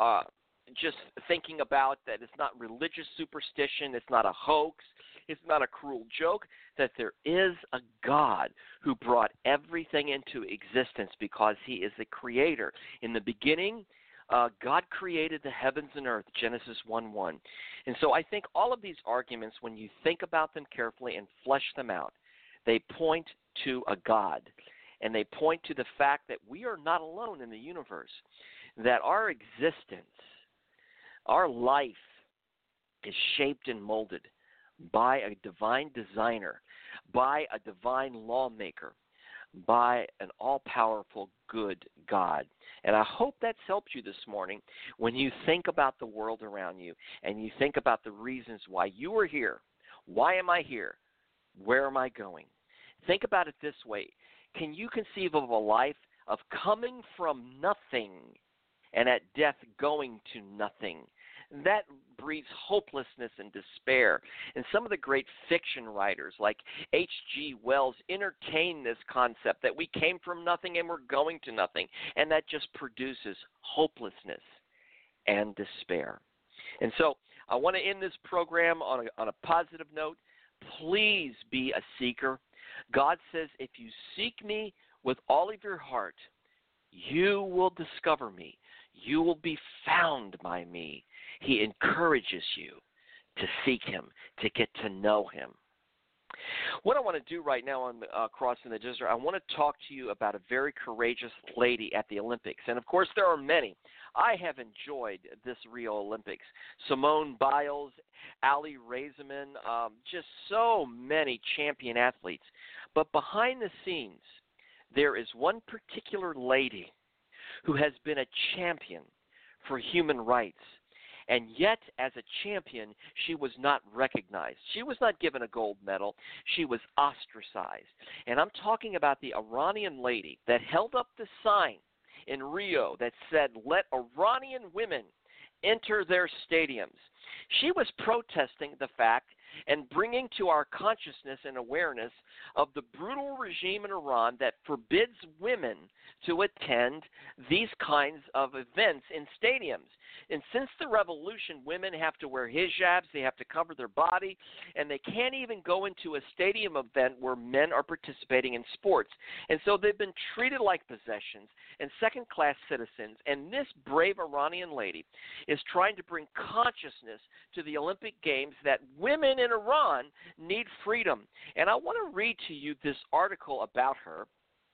just thinking about, that it's not religious superstition, it's not a hoax, it's not a cruel joke, that there is a God who brought everything into existence because he is the creator. In the beginning, God created the heavens and earth, Genesis 1:1. And so I think all of these arguments, when you think about them carefully and flesh them out, they point to a God. And they point to the fact that we are not alone in the universe, that our existence, our life is shaped and molded by a divine designer, by a divine lawmaker, by an all-powerful good God. And I hope that's helped you this morning when you think about the world around you and you think about the reasons why you are here. Why am I here? Where am I going? Think about it this way. can you conceive of a life of coming from nothing and at death going to nothing? That breeds hopelessness and despair. And some of the great fiction writers like H.G. Wells entertain this concept that we came from nothing and we're going to nothing, and that just produces hopelessness and despair. And so I want to end this program on a positive note. Please be a seeker. God says, if you seek me with all of your heart, you will discover me. You will be found by me. He encourages you to seek him, to get to know him. What I want to do right now on Crossing the Desert, I want to talk to you about a very courageous lady at the Olympics. And, of course, there are many. I have enjoyed this Rio Olympics. Simone Biles, Ali Raisman, just so many champion athletes. But behind the scenes, there is one particular lady who has been a champion for human rights. And yet, as a champion, she was not recognized. She was not given a gold medal. She was ostracized. And I'm talking about the Iranian lady that held up the sign in Rio that said, "Let Iranian women enter their stadiums." She was protesting the fact and bringing to our consciousness and awareness of the brutal regime in Iran that forbids women to attend these kinds of events in stadiums. And since the revolution, women have to wear hijabs, they have to cover their body, and they can't even go into a stadium event where men are participating in sports. And so they've been treated like possessions and second-class citizens. And this brave Iranian lady is trying to bring consciousness to the Olympic Games that women in Iran need freedom. And I want to read to you this article about her.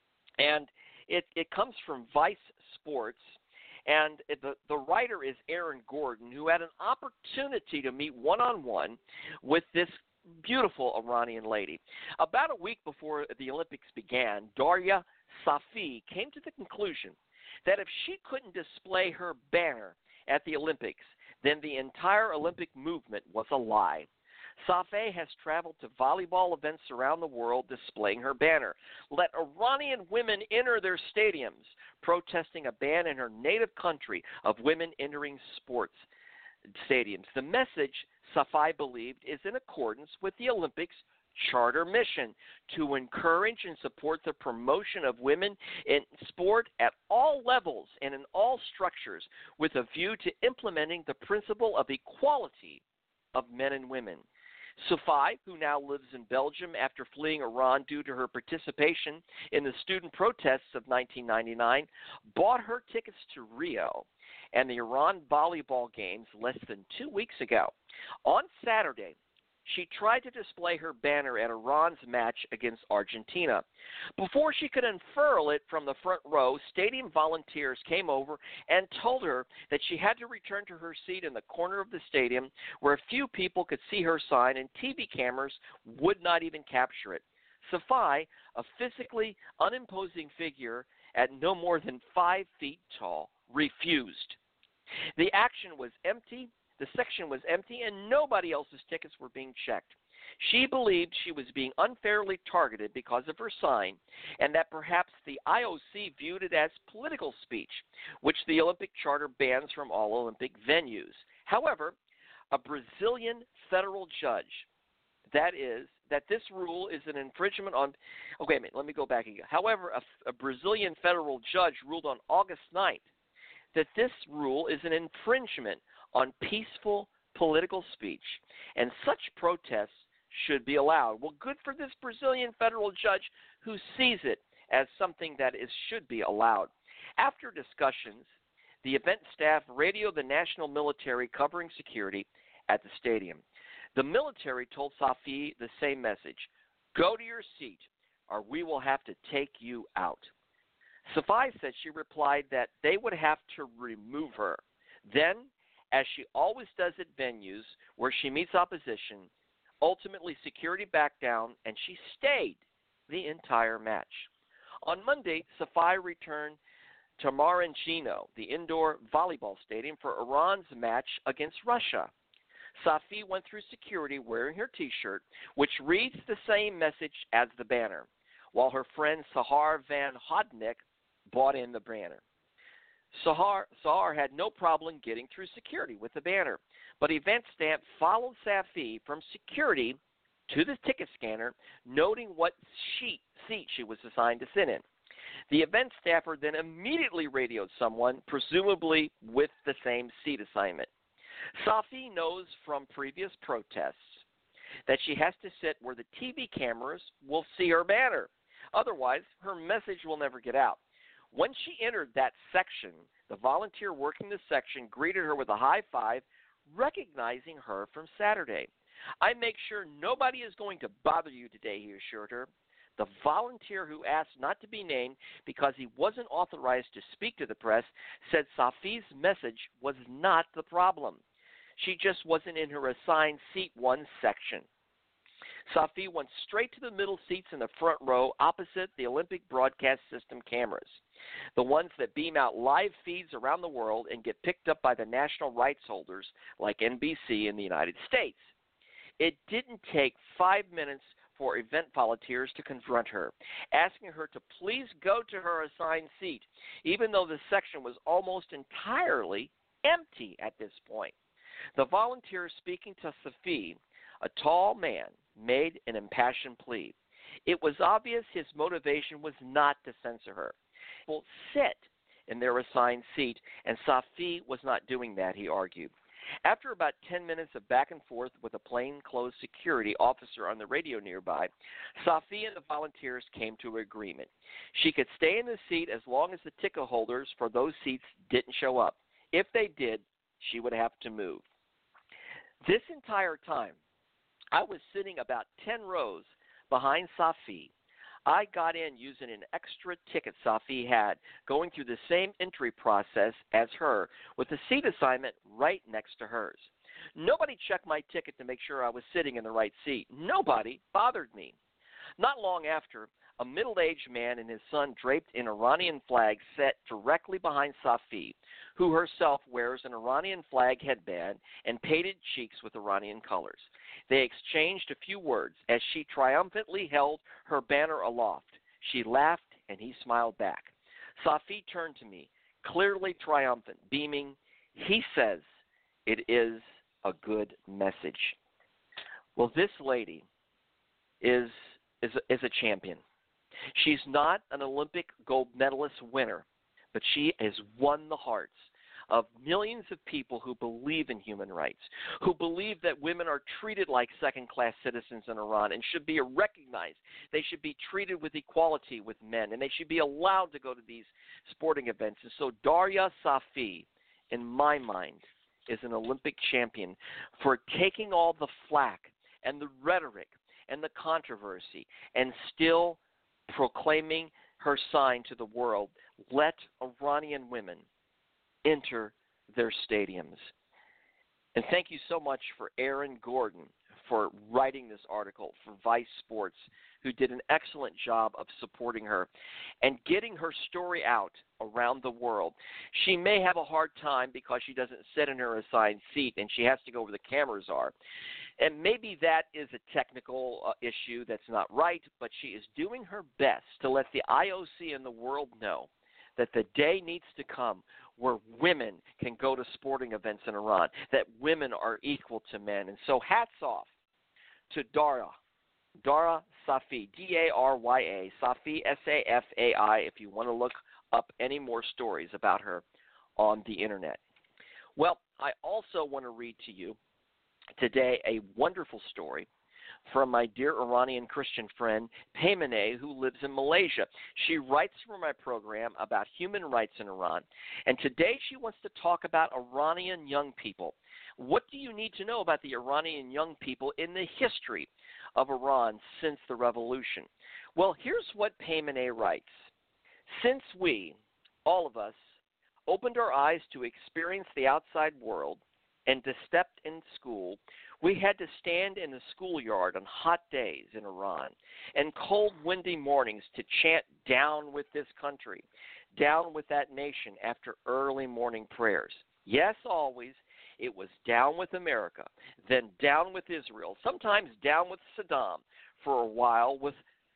And it comes from Vice Sports. And the writer is Aaron Gordon, who had an opportunity to meet one-on-one with this beautiful Iranian lady. About a week before the Olympics began, Darya Safi came to the conclusion that if she couldn't display her banner at the Olympics, then the entire Olympic movement was a lie. Safi has traveled to volleyball events around the world displaying her banner. Let Iranian women enter their stadiums, protesting a ban in her native country of women entering sports stadiums. The message, Safi believed, is in accordance with the Olympics' charter mission to encourage and support the promotion of women in sport at all levels and in all structures with a view to implementing the principle of equality of men and women. Safi, who now lives in Belgium after fleeing Iran due to her participation in the student protests of 1999, bought her tickets to Rio and the Iran volleyball games less than 2 weeks ago. On Saturday, she tried to display her banner at Iran's match against Argentina. Before she could unfurl it from the front row, stadium volunteers came over and told her that she had to return to her seat in the corner of the stadium where few people could see her sign and TV cameras would not even capture it. Safi, a physically unimposing figure at no more than 5 feet tall, refused. The action was empty. The section was empty, and nobody else's tickets were being checked. She believed she was being unfairly targeted because of her sign, and that perhaps the IOC viewed it as political speech, which the Olympic Charter bans from all Olympic venues. However, a Brazilian federal judge, that this rule is an infringement on – okay, let me go back again. However, a Brazilian federal judge ruled on August 9th that this rule is an infringement on peaceful political speech, and such protests should be allowed. Well, good for this Brazilian federal judge who sees it as something that should be allowed. After discussions, the event staff radioed the national military covering security at the stadium. The military told Safi the same message: go to your seat or we will have to take you out. Safi said she replied that they would have to remove her. Then, as she always does at venues where she meets opposition, ultimately security backed down and she stayed the entire match. On Monday, Safi returned to Marangino, the indoor volleyball stadium, for Iran's match against Russia. Safi went through security wearing her T-shirt, which reads the same message as the banner. while her friend Sahar Van Hodnick bought in the banner. Sahar had no problem getting through security with the banner, but Event Stamp followed Safi from security to the ticket scanner, noting what seat she was assigned to sit in. The event staffer then immediately radioed someone, presumably with the same seat assignment. Safi knows from previous protests that she has to sit where the TV cameras will see her banner. Otherwise, her message will never get out. When she entered that section, the volunteer working the section greeted her with a high five, recognizing her from Saturday. "I make sure nobody is going to bother you today," he assured her. The volunteer, who asked not to be named because he wasn't authorized to speak to the press, said Safi's message was not the problem. She just wasn't in her assigned seat 1 section. Safi went straight to the middle seats in the front row opposite the Olympic Broadcast System cameras, the ones that beam out live feeds around the world and get picked up by the national rights holders like NBC in the United States. It didn't take 5 minutes for event volunteers to confront her, asking her to please go to her assigned seat, even though the section was almost entirely empty at this point. The volunteer speaking to Safi, a tall man, made an impassioned plea. It was obvious his motivation was not to censor her. Well, sit in their assigned seat, and Safi was not doing that, he argued. After about 10 minutes of back and forth with a plainclothes security officer on the radio nearby, Safi and the volunteers came to an agreement. She could stay in the seat as long as the ticket holders for those seats didn't show up. If they did, she would have to move. This entire time, I was sitting about 10 rows behind Safi. I got in using an extra ticket Safi had, going through the same entry process as her, with the seat assignment right next to hers. Nobody checked my ticket to make sure I was sitting in the right seat. Nobody bothered me. Not long after, a middle-aged man and his son draped in Iranian flags sat directly behind Safi, who herself wears an Iranian flag headband and painted cheeks with Iranian colors. They exchanged a few words as she triumphantly held her banner aloft. She laughed, and he smiled back. Safi turned to me, clearly triumphant, beaming. He says it is a good message. Well, this lady is a champion. She's not an Olympic gold medalist winner, but she has won the hearts of millions of people who believe in human rights, who believe that women are treated like second-class citizens in Iran and should be recognized. They should be treated with equality with men, and they should be allowed to go to these sporting events. And so Daria Safi, in my mind, is an Olympic champion for taking all the flack and the rhetoric and the controversy and still proclaiming her sign to the world: let Iranian women enter their stadiums. And thank you so much for Aaron Gordon for writing this article for Vice Sports, who did an excellent job of supporting her and getting her story out around the world. She may have a hard time because she doesn't sit in her assigned seat and she has to go where the cameras are. And maybe that is a technical issue that's not right, but she is doing her best to let the IOC and the world know that the day needs to come where women can go to sporting events in Iran, that women are equal to men. And so hats off to Daria Safi, D-A-R-Y-A, Safi, S-A-F-A-I, if you want to look up any more stories about her on the Internet. Well, I also want to read to you today a wonderful story from my dear Iranian Christian friend, Paymaneh, who lives in Malaysia. She writes for my program about human rights in Iran, and today she wants to talk about Iranian young people. What do you need to know about the Iranian young people in the history of Iran since the revolution? Well, here's what Paymaneh writes. Since we, all of us, opened our eyes to experience the outside world and to step in school, we had to stand in the schoolyard on hot days in Iran and cold, windy mornings to chant down with this country, down with that nation after early morning prayers. Yes, always, it was down with America, then down with Israel, sometimes down with Saddam, for a while with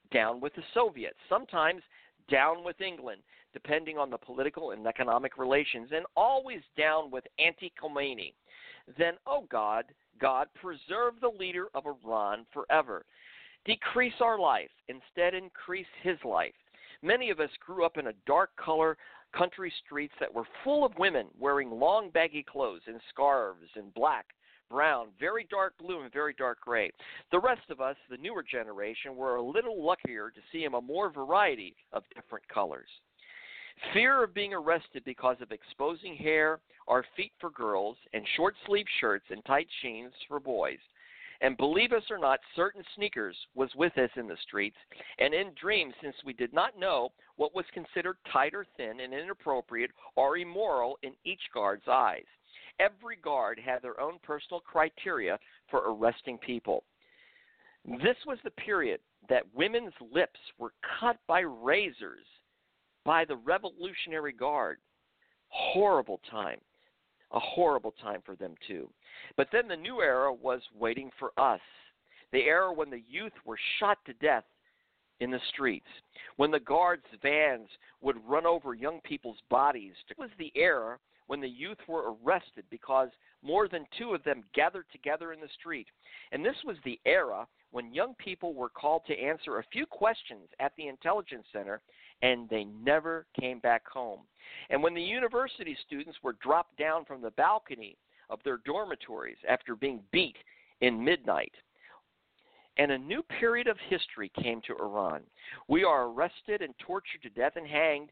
down with the Soviets, sometimes down with England, depending on the political and economic relations, and always down with anti-Khomeini, then, oh God, preserve the leader of Iran forever. Decrease our life, instead increase his life. Many of us grew up in a dark color country streets that were full of women wearing long baggy clothes and scarves in black, brown, very dark blue, and very dark gray. The rest of us, the newer generation, were a little luckier to see a more variety of different colors. Fear of being arrested because of exposing hair or feet for girls and short-sleeve shirts and tight jeans for boys. And believe us or not, certain sneakers was with us in the streets and in dreams, since we did not know what was considered tight or thin and inappropriate or immoral in each guard's eyes. Every guard had their own personal criteria for arresting people. This was the period that women's lips were cut by razors by the Revolutionary Guard. Horrible time. A horrible time for them, too. But then the new era was waiting for us, the era when the youth were shot to death in the streets, when the guards' vans would run over young people's bodies. It was the era when the youth were arrested because more than two of them gathered together in the street. And this was the era when young people were called to answer a few questions at the intelligence center, and they never came back home. And when the university students were dropped down from the balcony of their dormitories after being beat in midnight. And a new period of history came to Iran. We are arrested and tortured to death and hanged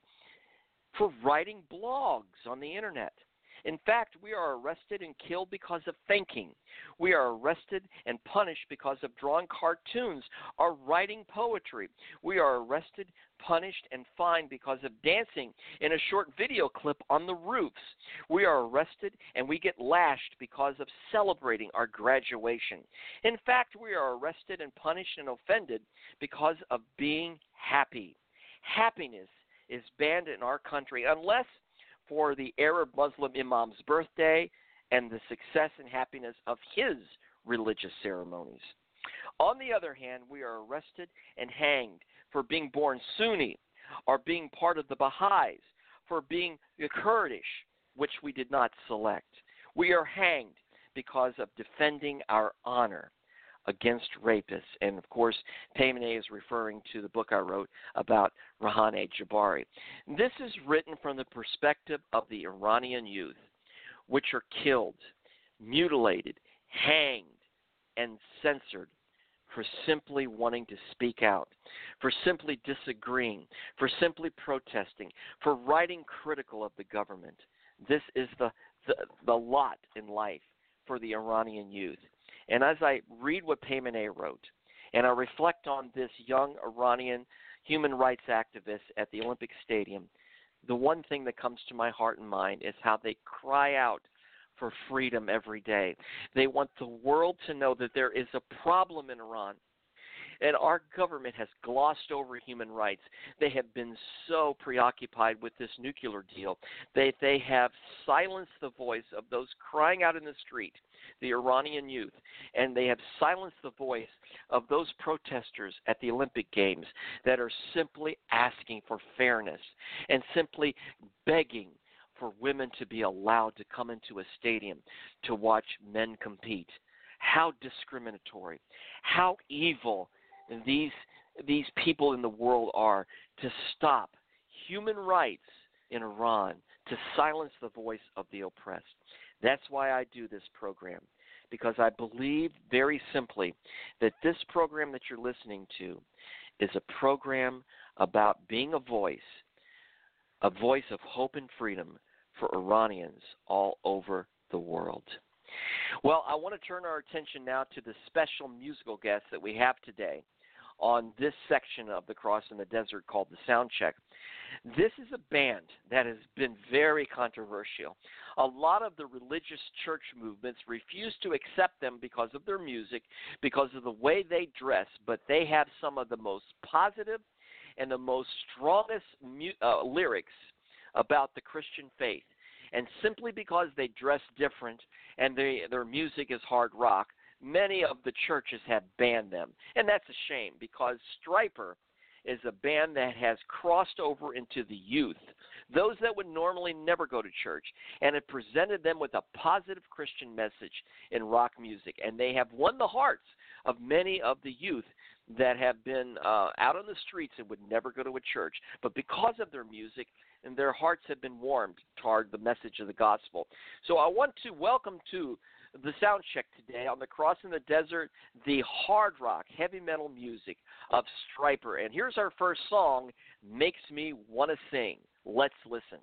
for writing blogs on the internet. In fact, we are arrested and killed because of thinking. We are arrested and punished because of drawing cartoons or writing poetry. We are arrested, punished, and fined because of dancing in a short video clip on the roofs. We are arrested and we get lashed because of celebrating our graduation. In fact, we are arrested and punished and offended because of being happy. Happiness is banned in our country unless for the Arab Muslim Imam's birthday and the success and happiness of his religious ceremonies. On the other hand, we are arrested and hanged for being born Sunni or being part of the Baha'is, for being Kurdish, which we did not select. We are hanged because of defending our honor against rapists. And, of course, Paymaneh is referring to the book I wrote about Rahaneh Jabari. This is written from the perspective of the Iranian youth, which are killed, mutilated, hanged, and censored for simply wanting to speak out, for simply disagreeing, for simply protesting, for writing critical of the government. This is the lot in life for the Iranian youth. And as I read what Paymaneh wrote, and I reflect on this young Iranian human rights activist at the Olympic Stadium, the one thing that comes to my heart and mind is how they cry out for freedom every day. They want the world to know that there is a problem in Iran. And our government has glossed over human rights. They have been so preoccupied with this nuclear deal that they have silenced the voice of those crying out in the street, the Iranian youth, and they have silenced the voice of those protesters at the Olympic Games that are simply asking for fairness and simply begging for women to be allowed to come into a stadium to watch men compete. How discriminatory, how evil these people in the world are to stop human rights in Iran, to silence the voice of the oppressed. That's why I do this program, because I believe very simply that this program that you're listening to is a program about being a voice of hope and freedom for Iranians all over the world. Well, I want to turn our attention now to the special musical guest that we have today on this section of the Cross in the Desert called the Soundcheck. This is a band that has been very controversial. A lot of the religious church movements refuse to accept them because of their music, because of the way they dress, but they have some of the most positive and the most strongest lyrics about the Christian faith. And simply because they dress different and their music is hard rock, many of the churches have banned them. And that's a shame, because Stryper is a band that has crossed over into the youth, those that would normally never go to church, and it presented them with a positive Christian message in rock music. And they have won the hearts of many of the youth that have been out on the streets and would never go to a church. But because of their music, and their hearts have been warmed toward the message of the gospel. So I want to welcome to the sound check today on the Cross in the Desert, the hard rock, heavy metal music of Stryper. And here's our first song, Makes Me Want to Sing. Let's listen.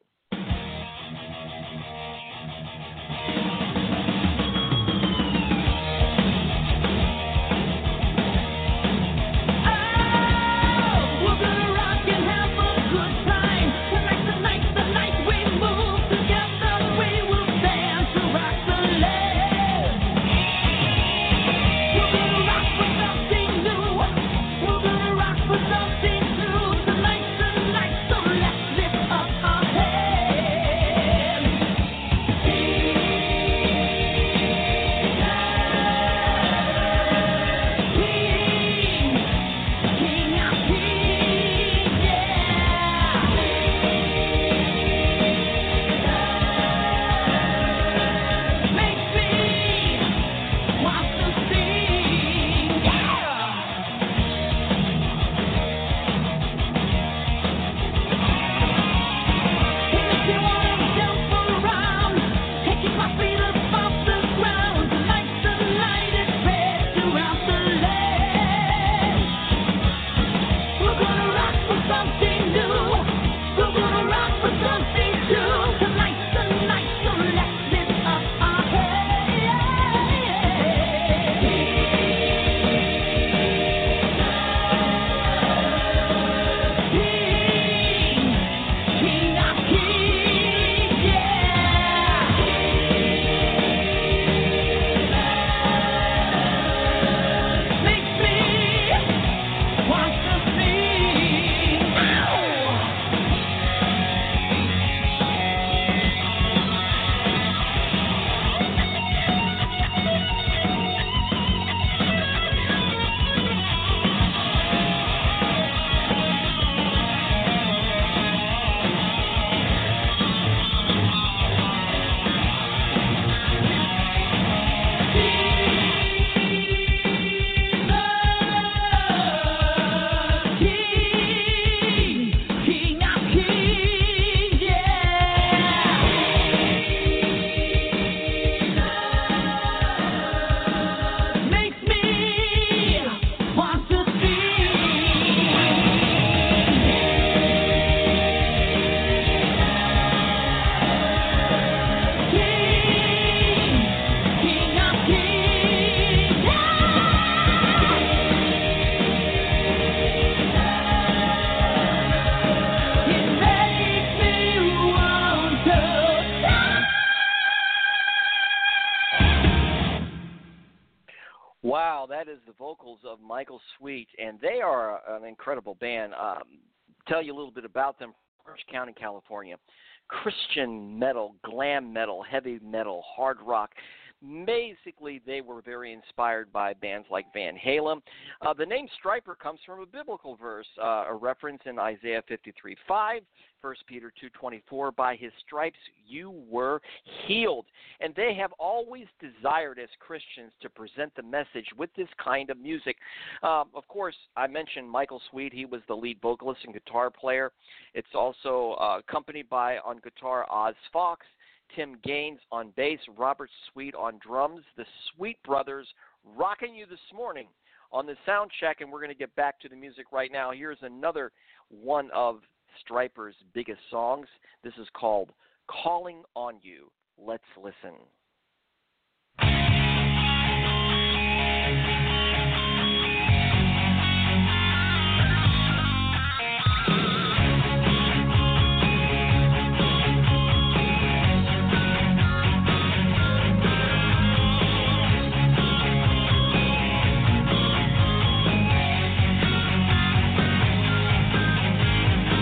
Wow, that is the vocals of Michael Sweet, and they are an incredible band. Tell you a little bit about them. Orange County, California. Christian metal, glam metal, heavy metal, hard rock. Basically, they were very inspired by bands like Van Halen. The name Stryper comes from a biblical verse, a reference in Isaiah 53:5, 1 Peter 2:24, by his stripes you were healed. And they have always desired as Christians to present the message with this kind of music. Of course, I mentioned Michael Sweet. He was the lead vocalist and guitar player. It's also accompanied by, on guitar, Oz Fox, Tim Gaines on bass, Robert Sweet on drums, the Sweet Brothers rocking you this morning on the sound check, and we're going to get back to the music right now. Here's another one of Stryper's biggest songs. This is called Calling on You. Let's listen.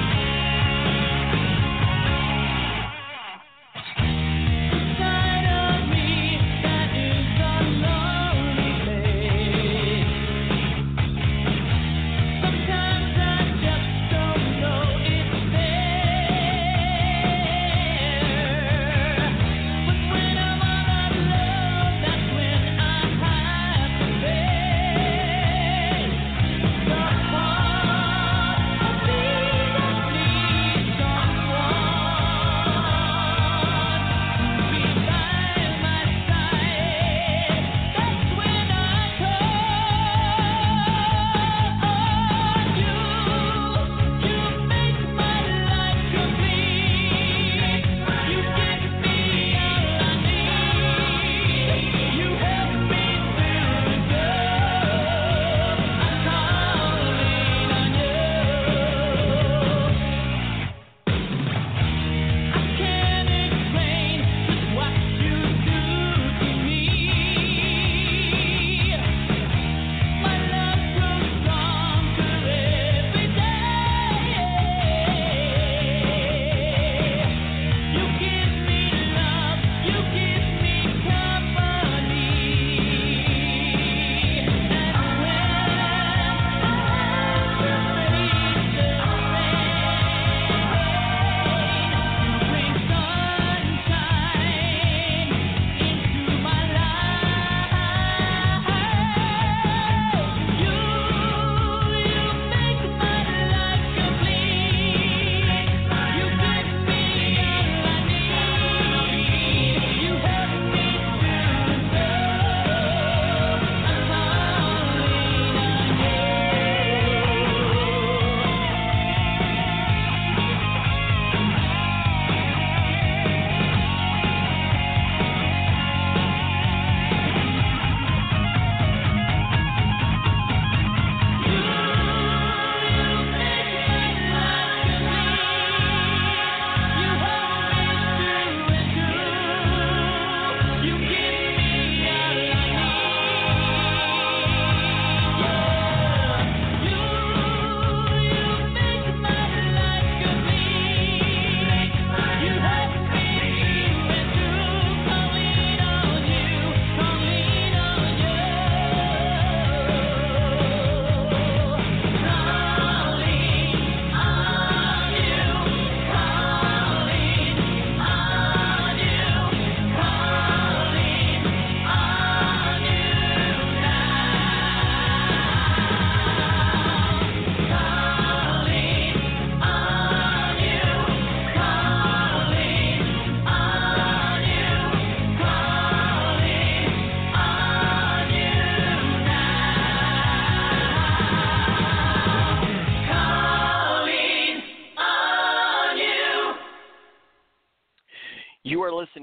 Inside of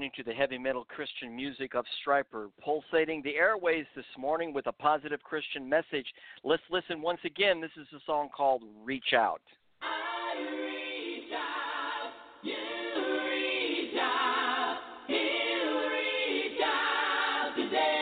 listening to the heavy metal Christian music of Stryper, pulsating the airways this morning with a positive Christian message. Let's listen once again. This is a song called Reach Out. I reach out, you reach out, he'll reach out today.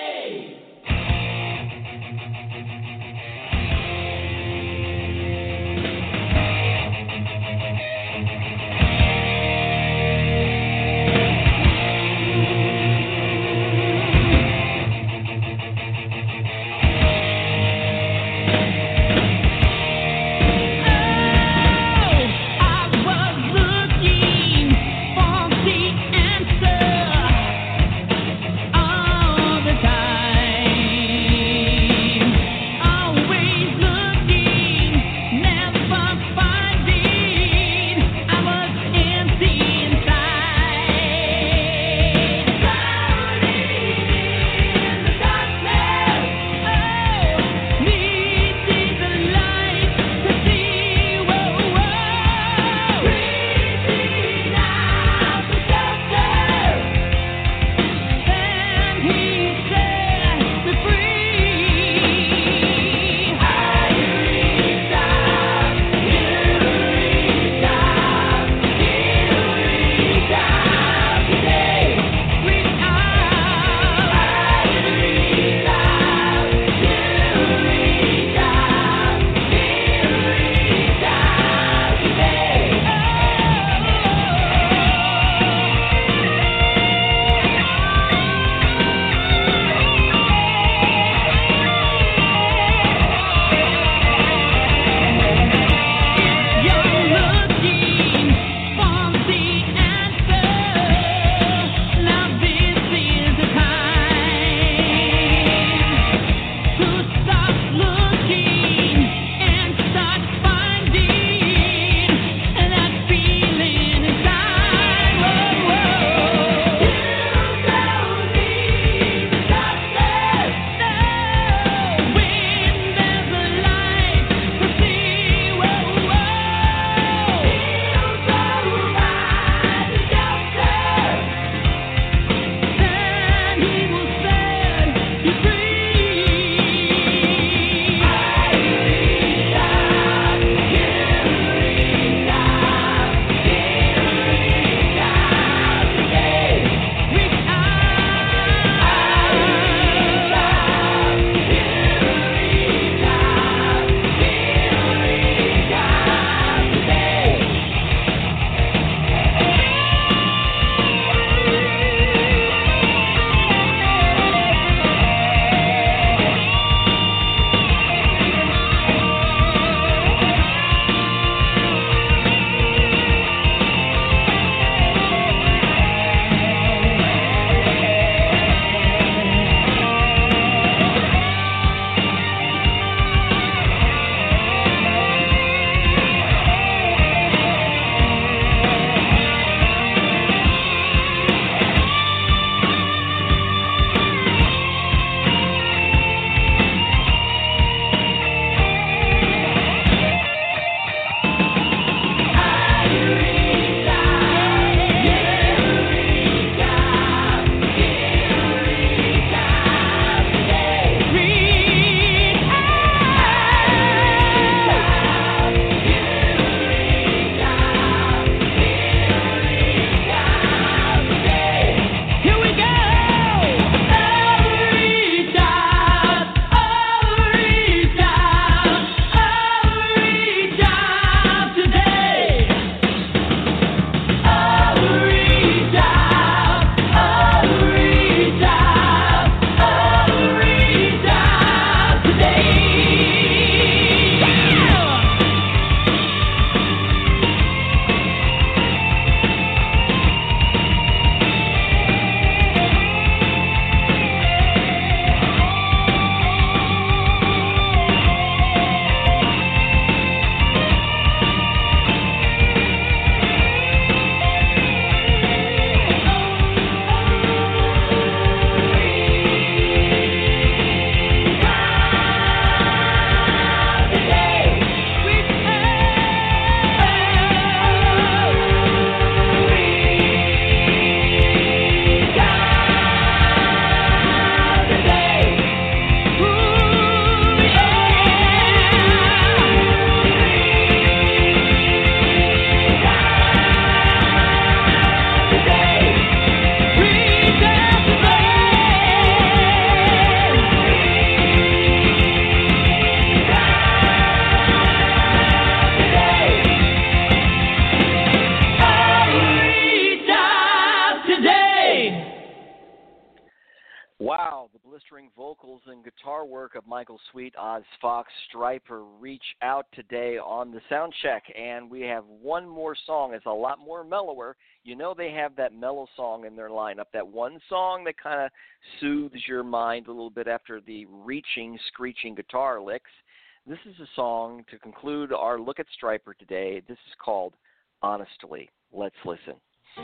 Wow, the blistering vocals and guitar work of Michael Sweet, Oz Fox, Stryper, Reach Out today on the Soundcheck. And we have one more song. It's a lot more mellower. You know they have that mellow song in their lineup, that one song that kind of soothes your mind a little bit after the reaching, screeching guitar licks. This is a song to conclude our look at Stryper today. This is called Honestly. Let's listen.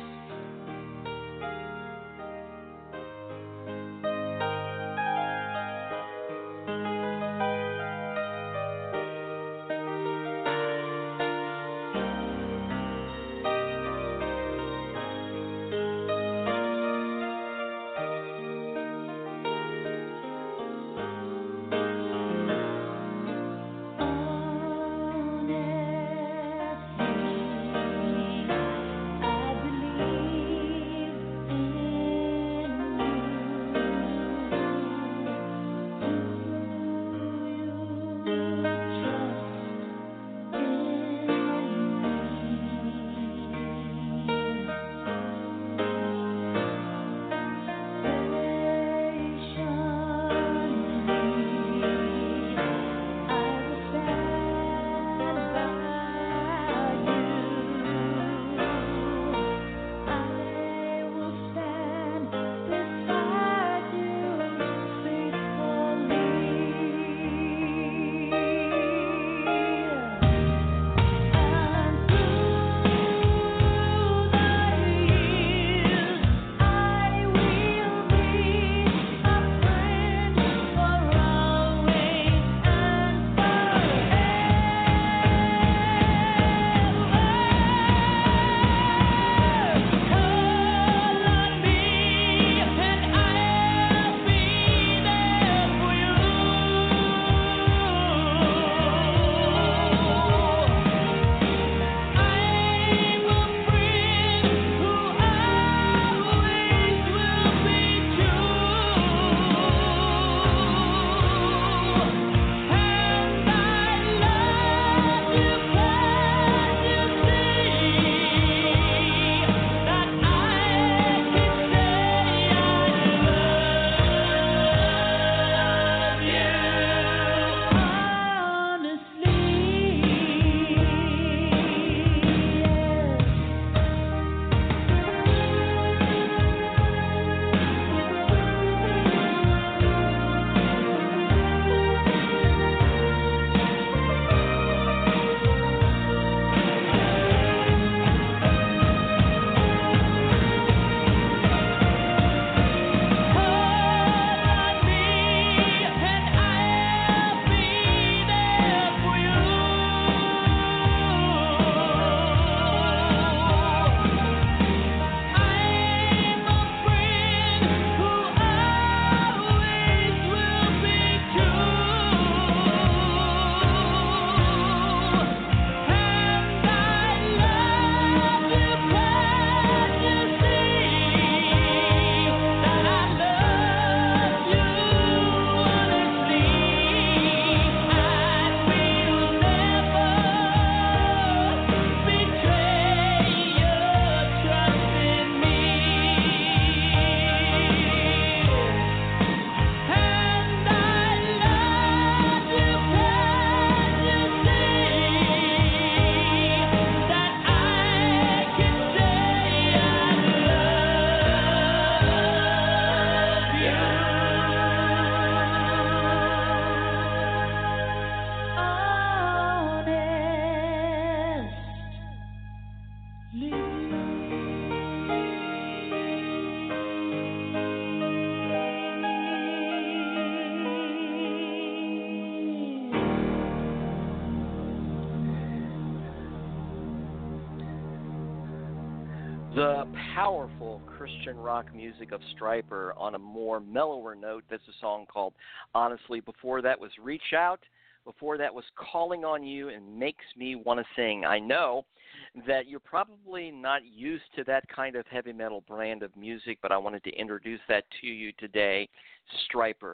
The powerful Christian rock music of Stryper on a more mellower note. That's a song called Honestly. Before that was Reach Out. Before that was Calling on You and Makes Me Want to Sing. I know that you're probably not used to that kind of heavy metal brand of music, but I wanted to introduce that to you today. Stryper.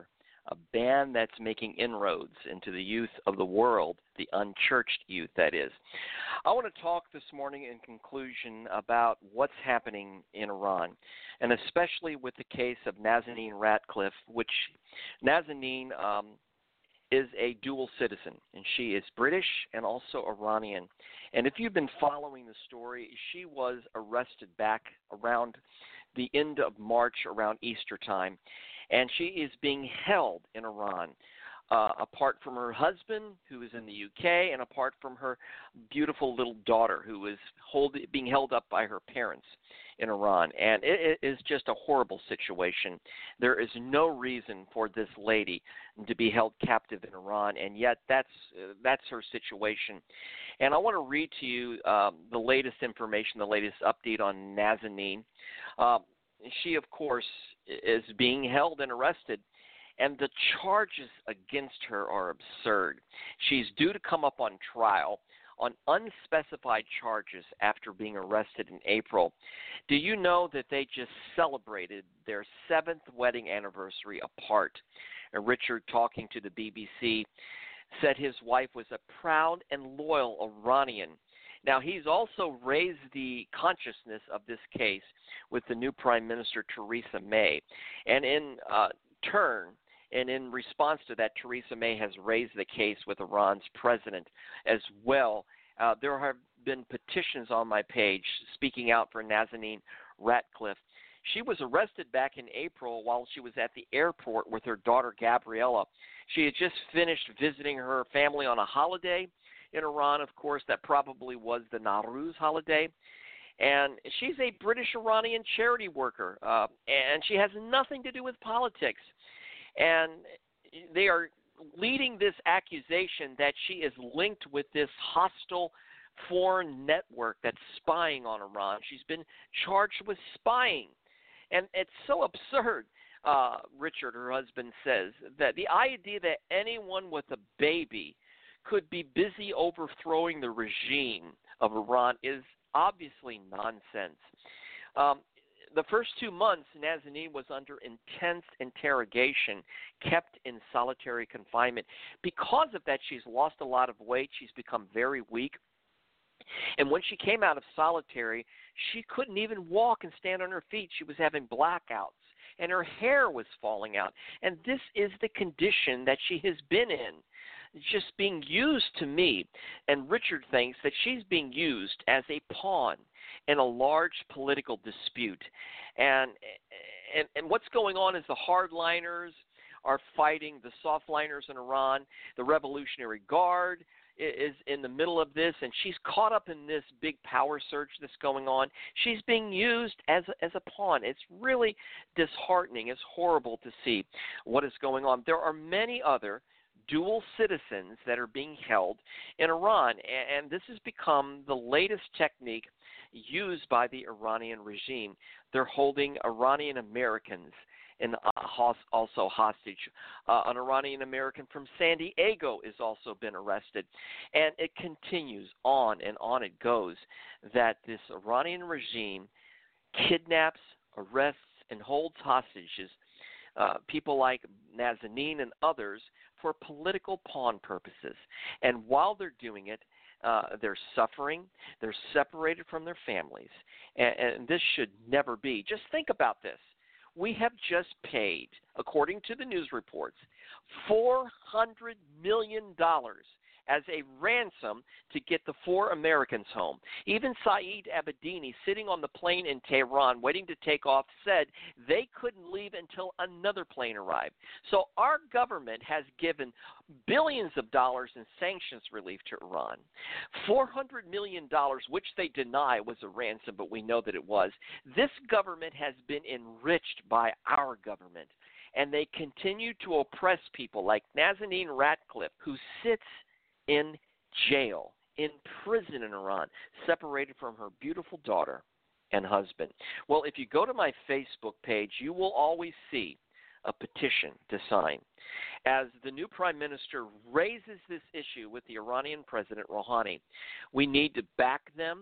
a band that's making inroads into the youth of the world, the unchurched youth, that is. I want to talk this morning in conclusion about what's happening in Iran, and especially with the case of Nazanin Ratcliffe, which Nazanin is a dual citizen, and she is British and also Iranian. And if you've been following the story, she was arrested back around the end of March, around Easter time, and she is being held in Iran, apart from her husband, who is in the UK, and apart from her beautiful little daughter, who is being held up by her parents in Iran. And it is just a horrible situation. There is no reason for this lady to be held captive in Iran, and yet that's her situation. And I want to read to you the latest information, the latest update on Nazanin. She, of course, is being held and arrested, and the charges against her are absurd. She's due to come up on trial on unspecified charges after being arrested in April. Do you know that they just celebrated their 7th wedding anniversary apart? And Richard, talking to the BBC, said his wife was a proud and loyal Iranian. Now, he's also raised the consciousness of this case with the new Prime Minister, Theresa May. And in turn, and in response to that, Theresa May has raised the case with Iran's president as well. There have been petitions on my page speaking out for Nazanin Ratcliffe. She was arrested back in April while she was at the airport with her daughter, Gabriella. She had just finished visiting her family on a holiday in Iran. Of course, that probably was the Nowruz holiday. And she's a British Iranian charity worker, and she has nothing to do with politics. And they are leading this accusation that she is linked with this hostile foreign network that's spying on Iran. She's been charged with spying. And it's so absurd, Richard, her husband, says, that the idea that anyone with a baby could be busy overthrowing the regime of Iran is obviously nonsense. The first 2 months, Nazanin was under intense interrogation, kept in solitary confinement. Because of that, she's lost a lot of weight. She's become very weak. And when she came out of solitary, she couldn't even walk and stand on her feet. She was having blackouts, and her hair was falling out. And this is the condition that she has been in, just being used to me. And Richard thinks that she's being used as a pawn in a large political dispute. And what's going on is the hardliners are fighting the softliners in Iran. The Revolutionary Guard is in the middle of this, and she's caught up in this big power surge that's going on. She's being used as a pawn. It's really disheartening. It's horrible to see what is going on. There are many other dual citizens that are being held in Iran, and this has become the latest technique used by the Iranian regime. They're holding Iranian Americans and also hostage. An Iranian American from San Diego has also been arrested. And it continues on and on it goes that this Iranian regime kidnaps, arrests, and holds hostages people like Nazanin and others for political pawn purposes. And while they're doing it, they're suffering, they're separated from their families, and this should never be. Just think about this. We have just paid, according to the news reports, $400 million as a ransom to get the 4 Americans home. Even Saeed Abedini, sitting on the plane in Tehran waiting to take off, said they couldn't leave until another plane arrived. So our government has given billions of dollars in sanctions relief to Iran. $400 million, which they deny was a ransom, but we know that it was. This government has been enriched by our government, and they continue to oppress people like Nazanin Ratcliffe, who sits in jail, in prison in Iran, separated from her beautiful daughter and husband. Well, if you go to my Facebook page, you will always see a petition to sign. As the new prime minister raises this issue with the Iranian President Rouhani, we need to back them.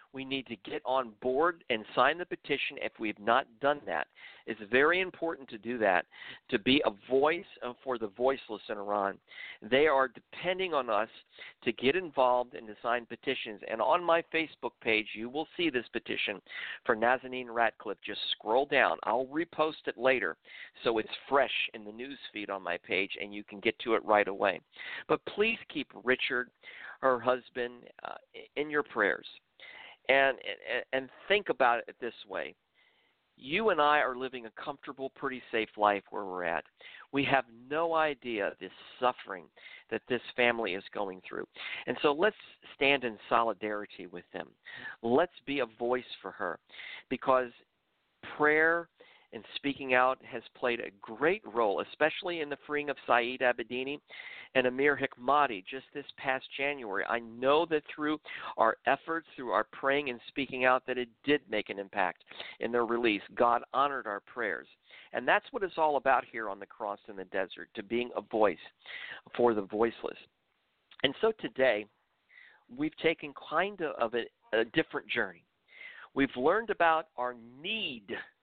We need to get on board and sign the petition if we've not done that. It's very important to do that, to be a voice for the voiceless in Iran. They are depending on us to get involved and to sign petitions. And on my Facebook page, you will see this petition for Nazanin Ratcliffe. Just scroll down. I'll repost it later so it's fresh in the news feed on my page and you can get to it right away. But please keep Richard, her husband, in your prayers. And think about it this way. You and I are living a comfortable, pretty safe life where we're at. We have no idea the suffering that this family is going through. And so let's stand in solidarity with them. Let's be a voice for her, because prayer and speaking out has played a great role, especially in the freeing of Saeed Abedini and Amir Hikmati just this past January. I know that through our efforts, through our praying and speaking out, that it did make an impact in their release. God honored our prayers. And that's what it's all about here on the Cross in the Desert, to being a voice for the voiceless. And so today, we've taken kind of a different journey. We've learned about our need,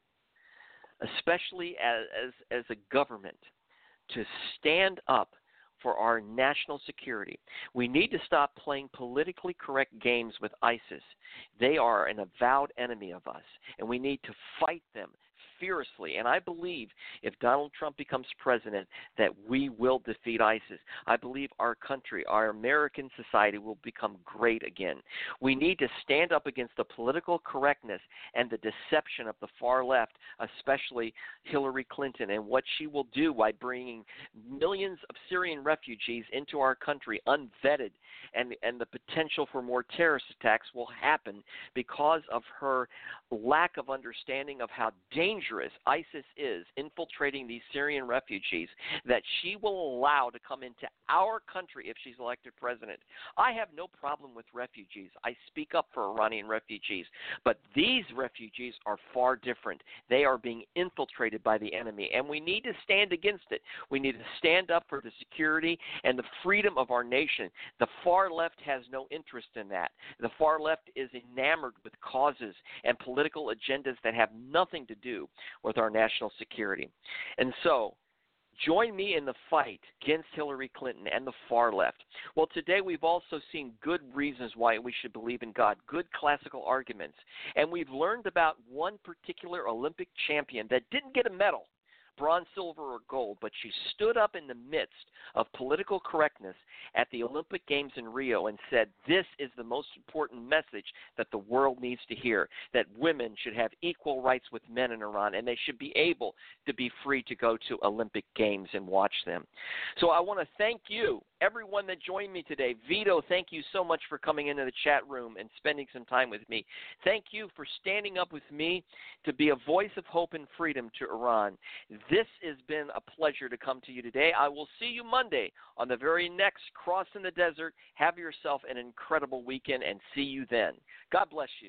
especially as a government, to stand up for our national security. We need to stop playing politically correct games with ISIS. They are an avowed enemy of us, and we need to fight them fiercely. And I believe if Donald Trump becomes president, that we will defeat ISIS. I believe our country, our American society, will become great again. We need to stand up against the political correctness and the deception of the far left, especially Hillary Clinton, and what she will do by bringing millions of Syrian refugees into our country unvetted, and the potential for more terrorist attacks will happen because of her lack of understanding of how dangerous ISIS is infiltrating these Syrian refugees that she will allow to come into our country if she's elected president. I have no problem with refugees. I speak up for Iranian refugees. But these refugees are far different. They are being infiltrated by the enemy, and we need to stand against it. We need to stand up for the security and the freedom of our nation. The far left has no interest in that. The far left is enamored with causes and political agendas that have nothing to do with our national security. And so, join me in the fight against Hillary Clinton and the far left. Well, today we've also seen good reasons why we should believe in God, good classical arguments. And we've learned about one particular Olympic champion that didn't get a medal, bronze, silver, or gold, but she stood up in the midst of political correctness at the Olympic Games in Rio and said, this is the most important message that the world needs to hear, that women should have equal rights with men in Iran, and they should be able to be free to go to Olympic Games and watch them. So I want to thank you, everyone that joined me today. Vito, thank you so much for coming into the chat room and spending some time with me. Thank you for standing up with me to be a voice of hope and freedom to Iran. This has been a pleasure to come to you today. I will see you Monday on the very next Cross in the Desert. Have yourself an incredible weekend, and see you then. God bless you.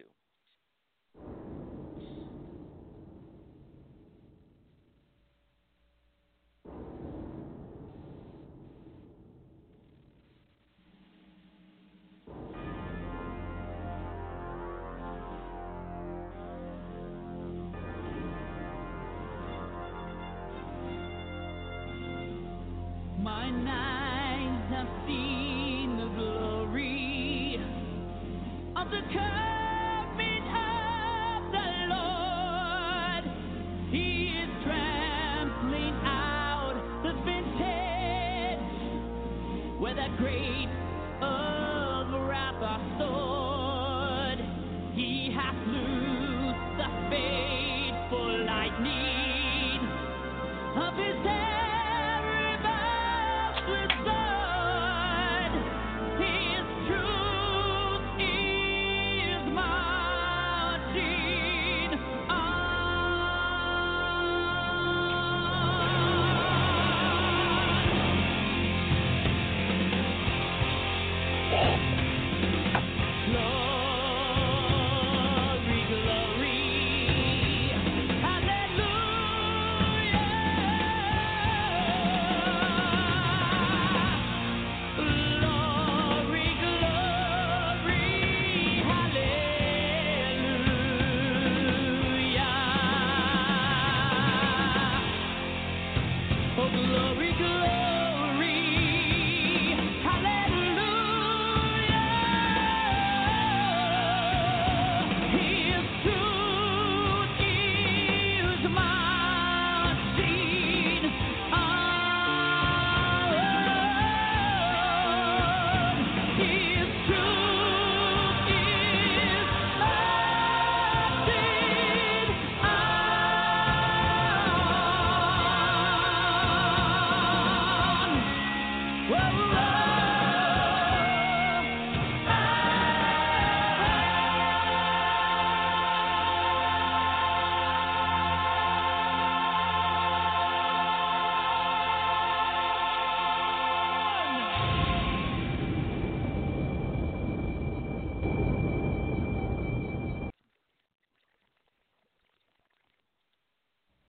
My eyes have seen the glory of the coming of the Lord. He is trampling out the vintage where that great of wrath are stored. He hath loosed the fateful lightning of his hand. glory, glory.